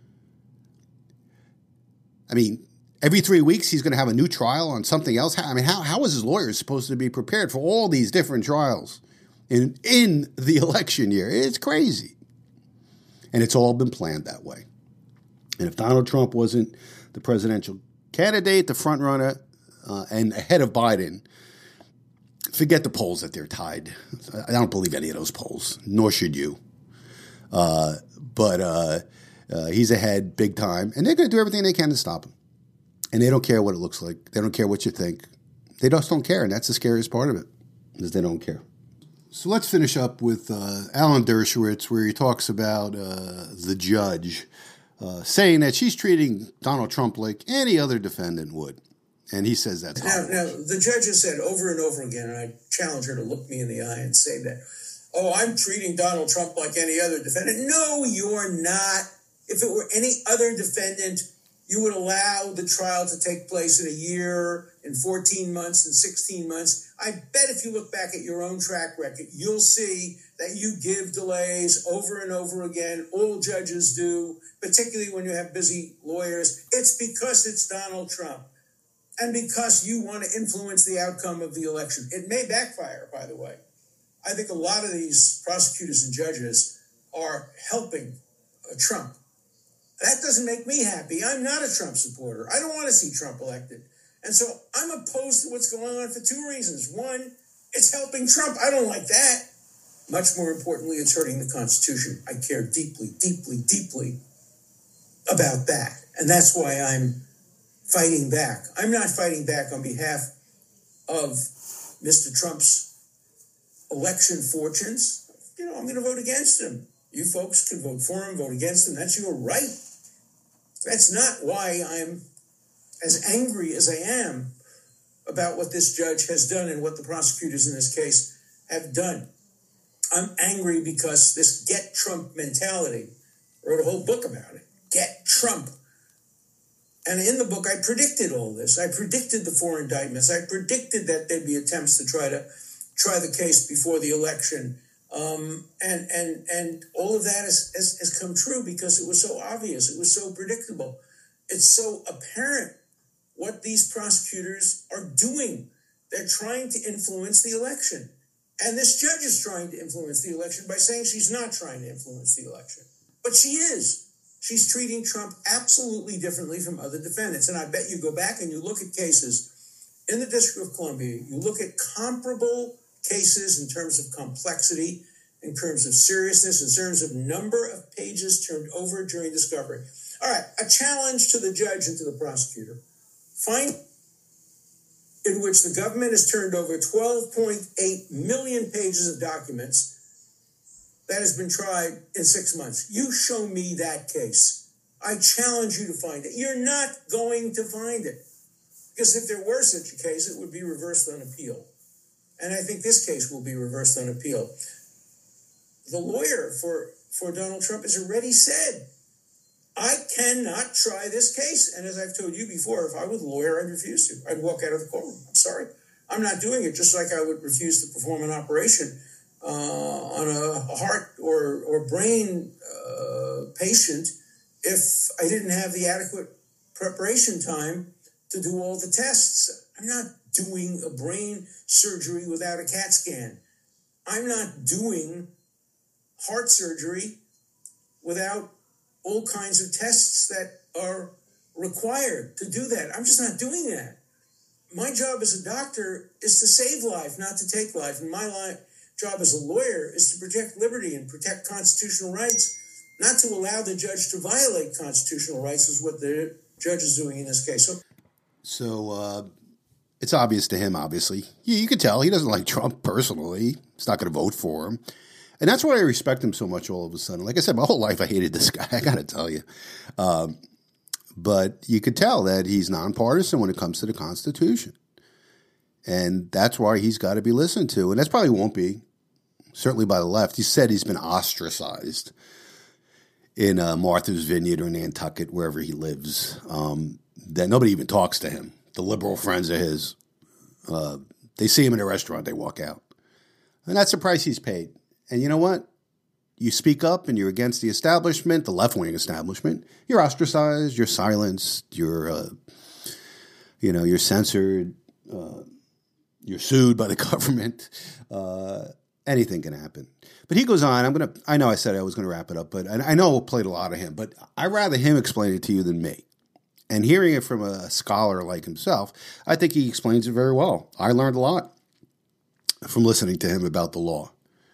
I mean, every 3 weeks he's going to have a new trial on something else. I mean, how is his lawyer supposed to be prepared for all these different trials in the election year? It's crazy. And it's all been planned that way. And if Donald Trump wasn't the presidential candidate, the front runner, and ahead of Biden, forget the polls that they're tied. I don't believe any of those polls, nor should you. But he's ahead big time, and they're going to do everything they can to stop him. And they don't care what it looks like. They don't care what you think. They just don't care, and that's the scariest part of it, is they don't care. So let's finish up with Alan Dershowitz, where he talks about the judge saying that she's treating Donald Trump like any other defendant would. And he says that's now, the judge has said over and over again, and I challenge her to look me in the eye and say that, I'm treating Donald Trump like any other defendant. No, you're not. If it were any other defendant, you would allow the trial to take place in a year, in 14 months, in 16 months. I bet if you look back at your own track record, you'll see that you give delays over and over again. All judges do, particularly when you have busy lawyers. It's because it's Donald Trump. And because you want to influence the outcome of the election. It may backfire, by the way. I think a lot of these prosecutors and judges are helping Trump. That doesn't make me happy. I'm not a Trump supporter. I don't want to see Trump elected. And so I'm opposed to what's going on for two reasons. One, it's helping Trump. I don't like that. Much more importantly, it's hurting the Constitution. I care deeply, deeply, deeply about that. And that's why I'm fighting back. I'm not fighting back on behalf of Mr. Trump's election fortunes. I'm going to vote against him. You folks can vote for him, vote against him. That's your right. That's not why I'm as angry as I am about what this judge has done and what the prosecutors in this case have done. I'm angry because this get Trump mentality, I wrote a whole book about it. Get Trump. And in the book, I predicted all this. I predicted the 4 indictments. I predicted that there'd be attempts to try the case before the election. And all of that has come true because it was so obvious. It was so predictable. It's so apparent what these prosecutors are doing. They're trying to influence the election. And this judge is trying to influence the election by saying she's not trying to influence the election. But she is. She's treating Trump absolutely differently from other defendants. And I bet you go back and you look at cases in the District of Columbia, you look at comparable cases in terms of complexity, in terms of seriousness, in terms of number of pages turned over during discovery. All right, a challenge to the judge and to the prosecutor. Find in which the government has turned over 12.8 million pages of documents that has been tried in 6 months. You show me that case. I challenge you to find it. You're not going to find it. Because if there were such a case, it would be reversed on appeal. And I think this case will be reversed on appeal. The lawyer for Donald Trump has already said, I cannot try this case. And as I've told you before, if I were the lawyer, I'd refuse to. I'd walk out of the courtroom. I'm sorry. I'm not doing it, just like I would refuse to perform an operation on a heart or brain patient if I didn't have the adequate preparation time to do all the tests. I'm not doing a brain surgery without a CAT scan. I'm not doing heart surgery without all kinds of tests that are required to do that. I'm just not doing that. my job as a doctor is to save life, not to take life. And my job as a lawyer is to protect liberty and protect constitutional rights, not to allow the judge to violate constitutional rights, is what the judge is doing in this case. So it's obvious to him, obviously. You can tell he doesn't like Trump personally. He's not going to vote for him. And that's why I respect him so much all of a sudden. Like I said, my whole life I hated this guy, I got to tell you. But you could tell that he's nonpartisan when it comes to the Constitution. And that's why he's got to be listened to. And that's probably won't be, certainly by the left. He said he's been ostracized in Martha's Vineyard or Nantucket, wherever he lives, that nobody even talks to him. The liberal friends of his, they see him in a restaurant, they walk out. And that's the price he's paid. And you know what? You speak up and you're against the establishment, the left-wing establishment. You're ostracized, you're silenced, you're censored, you're sued by the government. Anything can happen. But he goes on. I know I said I was going to wrap it up, but I know I played a lot of him, but I'd rather him explain it to you than me. And hearing it from a scholar like himself, I think he explains it very well. I learned a lot from listening to him about the law.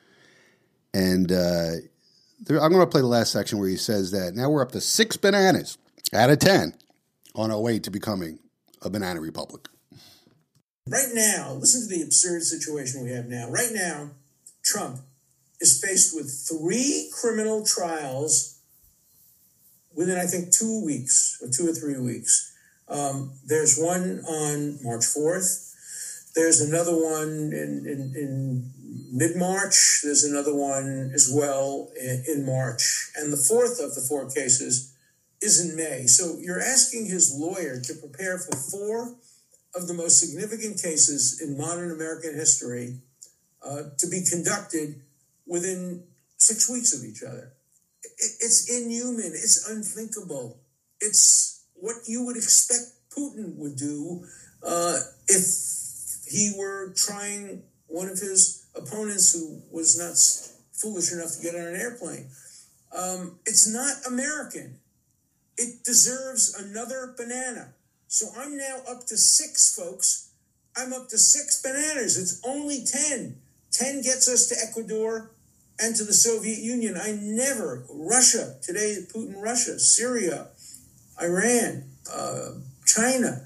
And I'm going to play the last section where he says that now we're up to 6 bananas out of 10 on our way to becoming a banana republic. Right now, listen to the absurd situation we have now. Right now, Trump is faced with 3 criminal trials within, I think, 2 weeks or 2 or 3 weeks. There's one on March 4th. There's another one in mid-March. There's another one as well in March. And the 4th of the 4 cases is in May. So you're asking his lawyer to prepare for 4 of the most significant cases in modern American history to be conducted within 6 weeks of each other. It's inhuman. It's unthinkable. It's what you would expect Putin would do if he were trying one of his opponents who was not foolish enough to get on an airplane. It's not American. It deserves another banana. So I'm now up to 6, folks. I'm up to 6 bananas. It's only 10. 10 gets us to Ecuador and to the Soviet Union. Russia, today, Putin, Russia, Syria, Iran, China.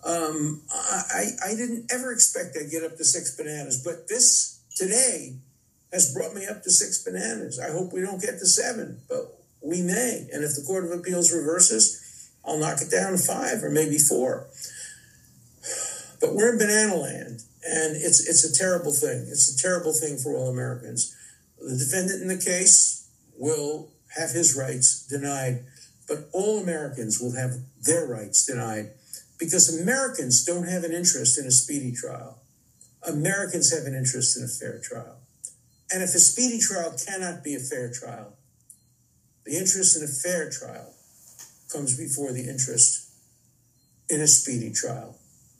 I didn't ever expect I'd get up to 6 bananas, but this today has brought me up to 6 bananas. I hope we don't get to 7, but we may. And if the Court of Appeals reverses, I'll knock it down to 5 or maybe 4. But we're in banana land, and it's a terrible thing. It's a terrible thing for all Americans. The defendant in the case will have his rights denied, but all Americans will have their rights denied because Americans don't have an interest in a speedy trial. Americans have an interest in a fair trial. And if a speedy trial cannot be a fair trial, the interest in a fair trial comes before the interest in a speedy trial.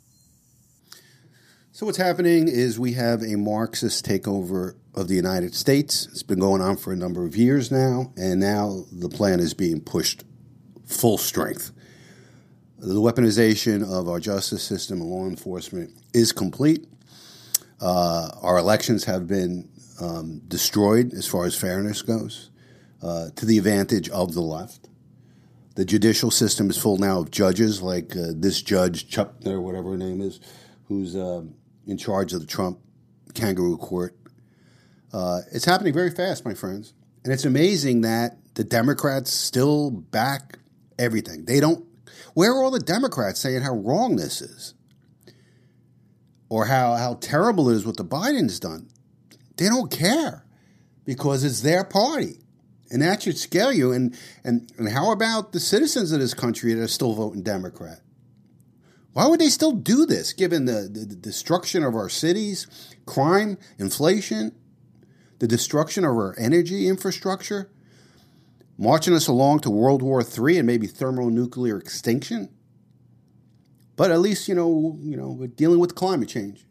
So what's happening is we have a Marxist takeover of the United States. It's been going on for a number of years now, and now the plan is being pushed full strength. The weaponization of our justice system and law enforcement is complete. Our elections have been destroyed as far as fairness goes, to the advantage of the left. The judicial system is full now of judges like this judge, Chupner, whatever her name is, who's in charge of the Trump kangaroo court. It's happening very fast, my friends. And it's amazing that the Democrats still back everything. Where are all the Democrats saying how wrong this is? Or how terrible it is what the Biden's done? They don't care because it's their party. And that should scare you. And how about the citizens of this country that are still voting Democrat? Why would they still do this, given the destruction of our cities, crime, inflation, the destruction of our energy infrastructure, marching us along to World War III and maybe thermonuclear extinction? But at least, we're dealing with climate change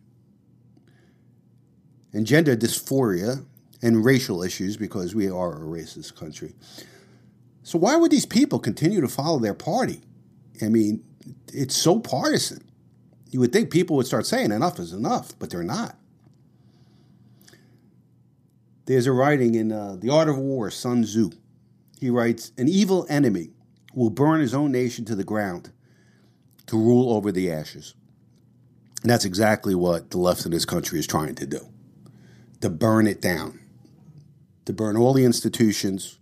and gender dysphoria and racial issues because we are a racist country. So why would these people continue to follow their party? I mean, it's so partisan. You would think people would start saying enough is enough, but they're not. There's a writing in The Art of War, Sun Tzu. He writes, an evil enemy will burn his own nation to the ground to rule over the ashes. And that's exactly what the left in this country is trying to do. To burn it down. To burn all the institutions,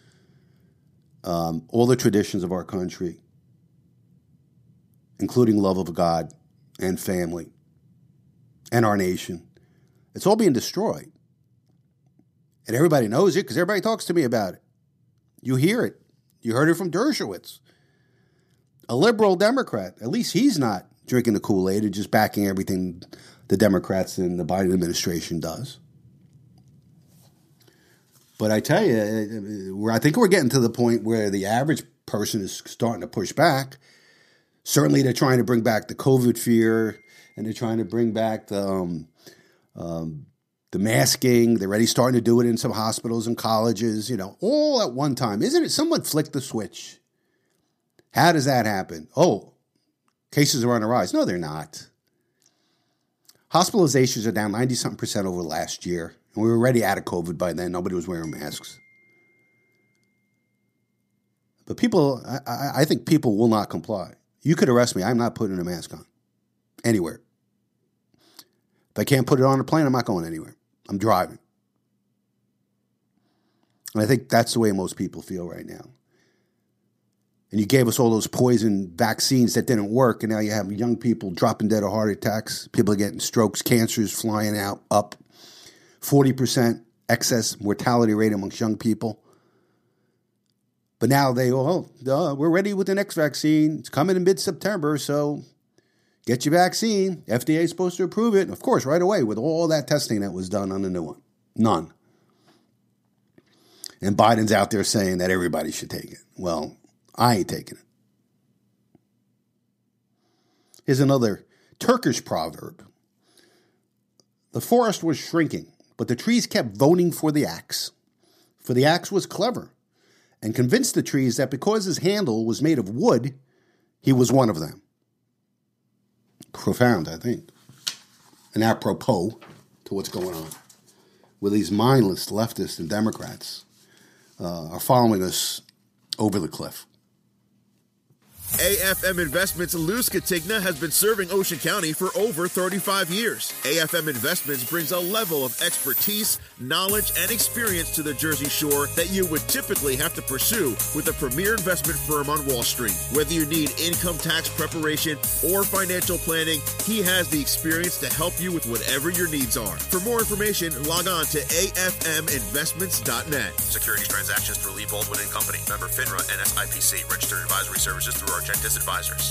all the traditions of our country, including love of God and family and our nation. It's all being destroyed. And everybody knows it because everybody talks to me about it. You hear it. You heard it from Dershowitz, a liberal Democrat. At least he's not drinking the Kool-Aid and just backing everything the Democrats and the Biden administration does. But I tell you, I think we're getting to the point where the average person is starting to push back. Certainly they're trying to bring back the COVID fear, and they're trying to bring back the masking. They're already starting to do it in some hospitals and colleges, all at one time. Isn't it? Someone flicked the switch. How does that happen? Oh, cases are on the rise. No, they're not. Hospitalizations are down 90-something% over last year. And we were already out of COVID by then. Nobody was wearing masks. But I think people will not comply. You could arrest me. I'm not putting a mask on anywhere. If I can't put it on a plane, I'm not going anywhere. I'm driving. And I think that's the way most people feel right now. And you gave us all those poison vaccines that didn't work, and now you have young people dropping dead of heart attacks. People are getting strokes, cancers flying up. 40% excess mortality rate amongst young people. But now we're ready with the next vaccine. It's coming in mid-September, so get your vaccine. FDA is supposed to approve it. And of course, right away with all that testing that was done on the new one. None. And Biden's out there saying that everybody should take it. Well, I ain't taking it. Here's another Turkish proverb. The forest was shrinking, but the trees kept voting for the axe. For the axe was clever and convinced the trees that because his handle was made of wood, he was one of them. Profound, I think. And apropos to what's going on, where these mindless leftists and Democrats are following us over the cliff. AFM Investments Luz Catigna has been serving Ocean County for over 35 years. AFM Investments brings a level of expertise, knowledge, and experience to the Jersey Shore that you would typically have to pursue with a premier investment firm on Wall Street. Whether you need income tax preparation or financial planning, he has the experience to help you with whatever your needs are. For more information, log on to afminvestments.net. Securities transactions through Lee Baldwin and Company. Member FINRA NSIPC. Registered advisory services through Argentis Advisors.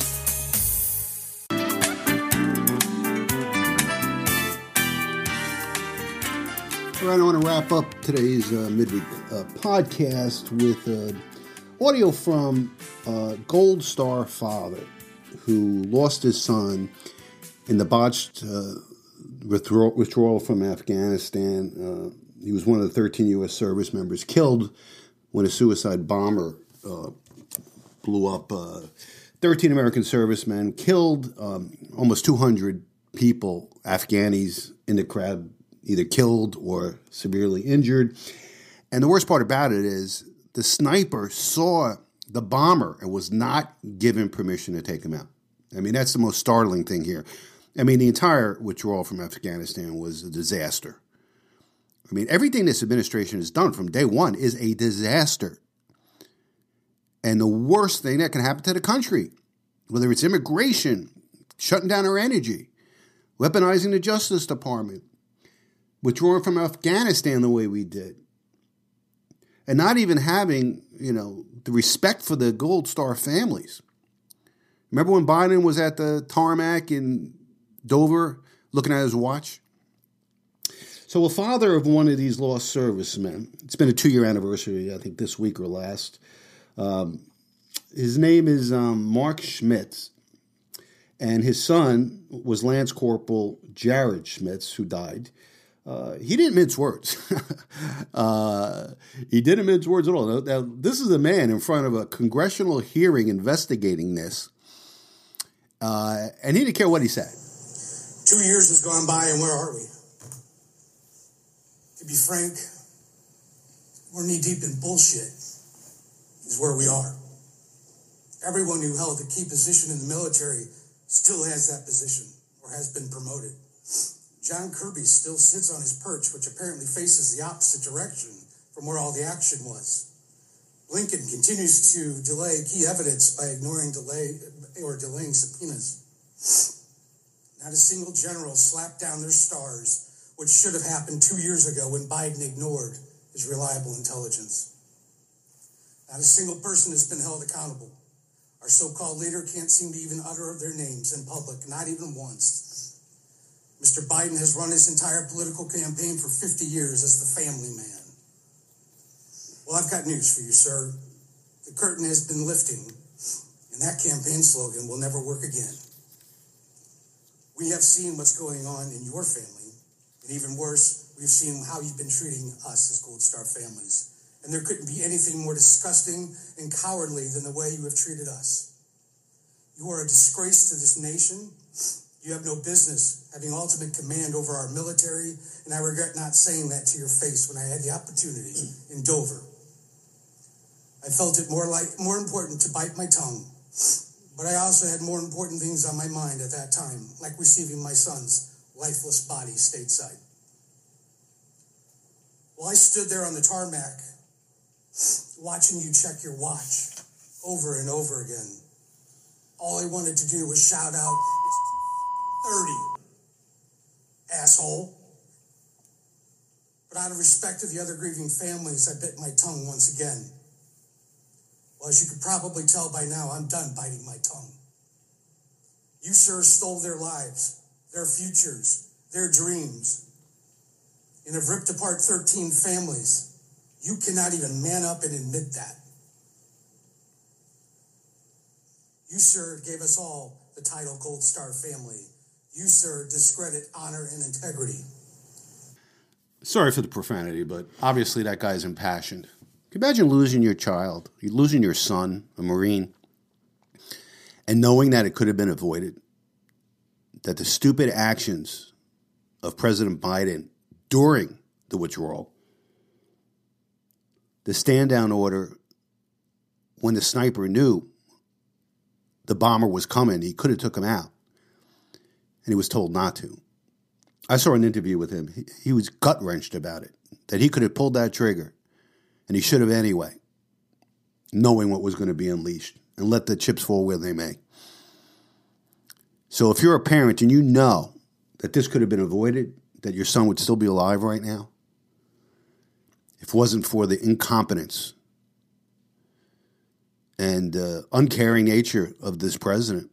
All right, I want to wrap up today's midweek podcast with audio from Gold Star father who lost his son in the botched withdrawal from Afghanistan. He was one of the 13 U.S. service members killed when a suicide bomber blew up. 13 American servicemen killed, almost 200 people, Afghanis in the crowd, either killed or severely injured. And the worst part about it is the sniper saw the bomber and was not given permission to take him out. I mean, that's the most startling thing here. I mean, the entire withdrawal from Afghanistan was a disaster. I mean, everything this administration has done from day one is a disaster. And the worst thing that can happen to the country, whether it's immigration, shutting down our energy, weaponizing the Justice Department, withdrawing from Afghanistan the way we did, and not even having, the respect for the Gold Star families. Remember when Biden was at the tarmac in Dover looking at his watch? So a father of one of these lost servicemen, it's been a 2-year anniversary, I think this week or last. His name is Mark Schmitz, and his son was Lance Corporal Jared Schmitz, who died. He didn't mince words. He didn't mince words at all. Now, this is a man in front of a congressional hearing investigating this. And he didn't care what he said. 2 years has gone by, and where are we? To be frank, we're knee-deep in bullshit, is where we are. Everyone who held a key position in the military still has that position, or has been promoted. John Kirby still sits on his perch, which apparently faces the opposite direction from where all the action was. Blinken continues to delay key evidence by delaying subpoenas. Not a single general slapped down their stars, which should have happened 2 years ago when Biden ignored his reliable intelligence. Not a single person has been held accountable. Our so-called leader can't seem to even utter their names in public, not even once. Mr. Biden has run his entire political campaign for 50 years as the family man. Well, I've got news for you, sir. The curtain has been lifting, and that campaign slogan will never work again. We have seen what's going on in your family, and even worse, we've seen how you've been treating us as Gold Star families. And there couldn't be anything more disgusting and cowardly than the way you have treated us. You are a disgrace to this nation. You have no business having ultimate command over our military, and I regret not saying that to your face when I had the opportunity in Dover. I felt it more important to bite my tongue, but I also had more important things on my mind at that time, like receiving my son's lifeless body stateside. While I stood there on the tarmac, watching you check your watch over and over again, all I wanted to do was shout out, "It's 2:30, asshole." But out of respect to the other grieving families, I bit my tongue once again. Well, as you could probably tell by now, I'm done biting my tongue. You, sir, stole their lives, their futures, their dreams, and have ripped apart 13 families. You cannot even man up and admit that. You, sir, gave us all the title Gold Star family. You, sir, discredit honor and integrity. Sorry for the profanity, but obviously that guy's impassioned. Can you imagine losing your child, losing your son, a Marine, and knowing that it could have been avoided? That the stupid actions of President Biden during the withdrawal, the stand-down order, when the sniper knew the bomber was coming, he could have took him out, and he was told not to. I saw an interview with him. He was gut-wrenched about it, that he could have pulled that trigger, and he should have anyway, knowing what was going to be unleashed, and let the chips fall where they may. So if you're a parent and you know that this could have been avoided, that your son would still be alive right now, if it wasn't for the incompetence and uncaring nature of this president,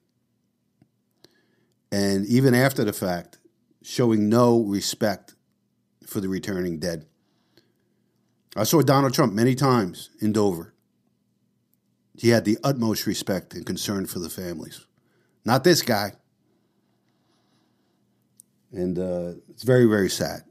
and even after the fact, showing no respect for the returning dead. I saw Donald Trump many times in Dover. He had the utmost respect and concern for the families. Not this guy. And it's very, very sad.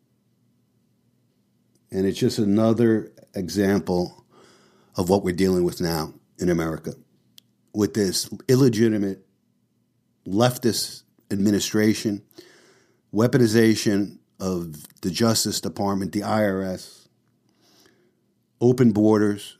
And it's just another example of what we're dealing with now in America, with this illegitimate leftist administration, weaponization of the Justice Department, the IRS, open borders,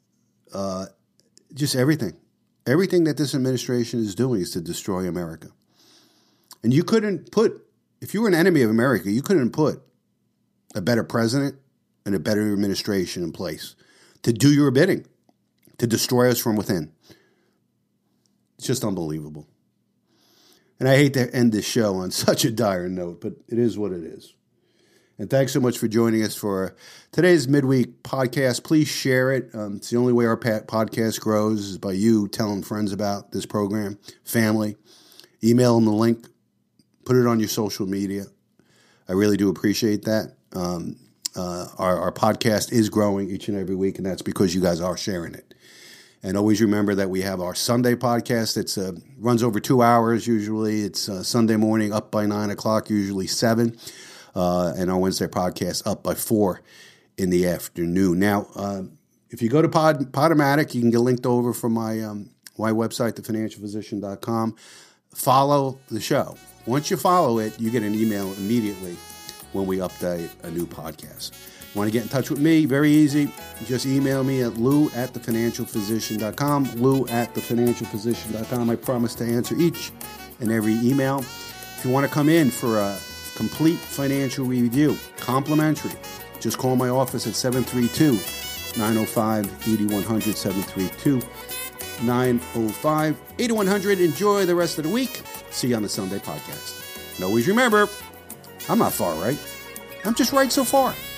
just everything. Everything that this administration is doing is to destroy America. And you couldn't put, if you were an enemy of America, you couldn't put a better president and a better administration in place to do your bidding, to destroy us from within. It's just unbelievable. And I hate to end this show on such a dire note, but it is what it is. And thanks so much for joining us for today's midweek podcast. Please share it. It's the only way our podcast grows is by you telling friends about this program, family. Email them the link. Put it on your social media. I really do appreciate that. Our podcast is growing each and every week, and that's because you guys are sharing it. And always remember that we have our Sunday podcast. It's runs over 2 hours usually. It's Sunday morning up by 9 o'clock, usually 7. And our Wednesday podcast up by 4 in the afternoon. Now, if you go to Podomatic, you can get linked over from my website, thefinancialphysician.com. follow the show. Once you follow it, you get an email immediately when we update a new podcast. Want to get in touch with me? Very easy. Just email me at lou@thefinancialphysician.com. lou@thefinancialphysician.com. I promise to answer each and every email. If you want to come in for a complete financial review, complimentary, just call my office at 732-905-8100, 732-905-8100. Enjoy the rest of the week. See you on the Sunday podcast. And always remember, I'm not far right. I'm just right so far.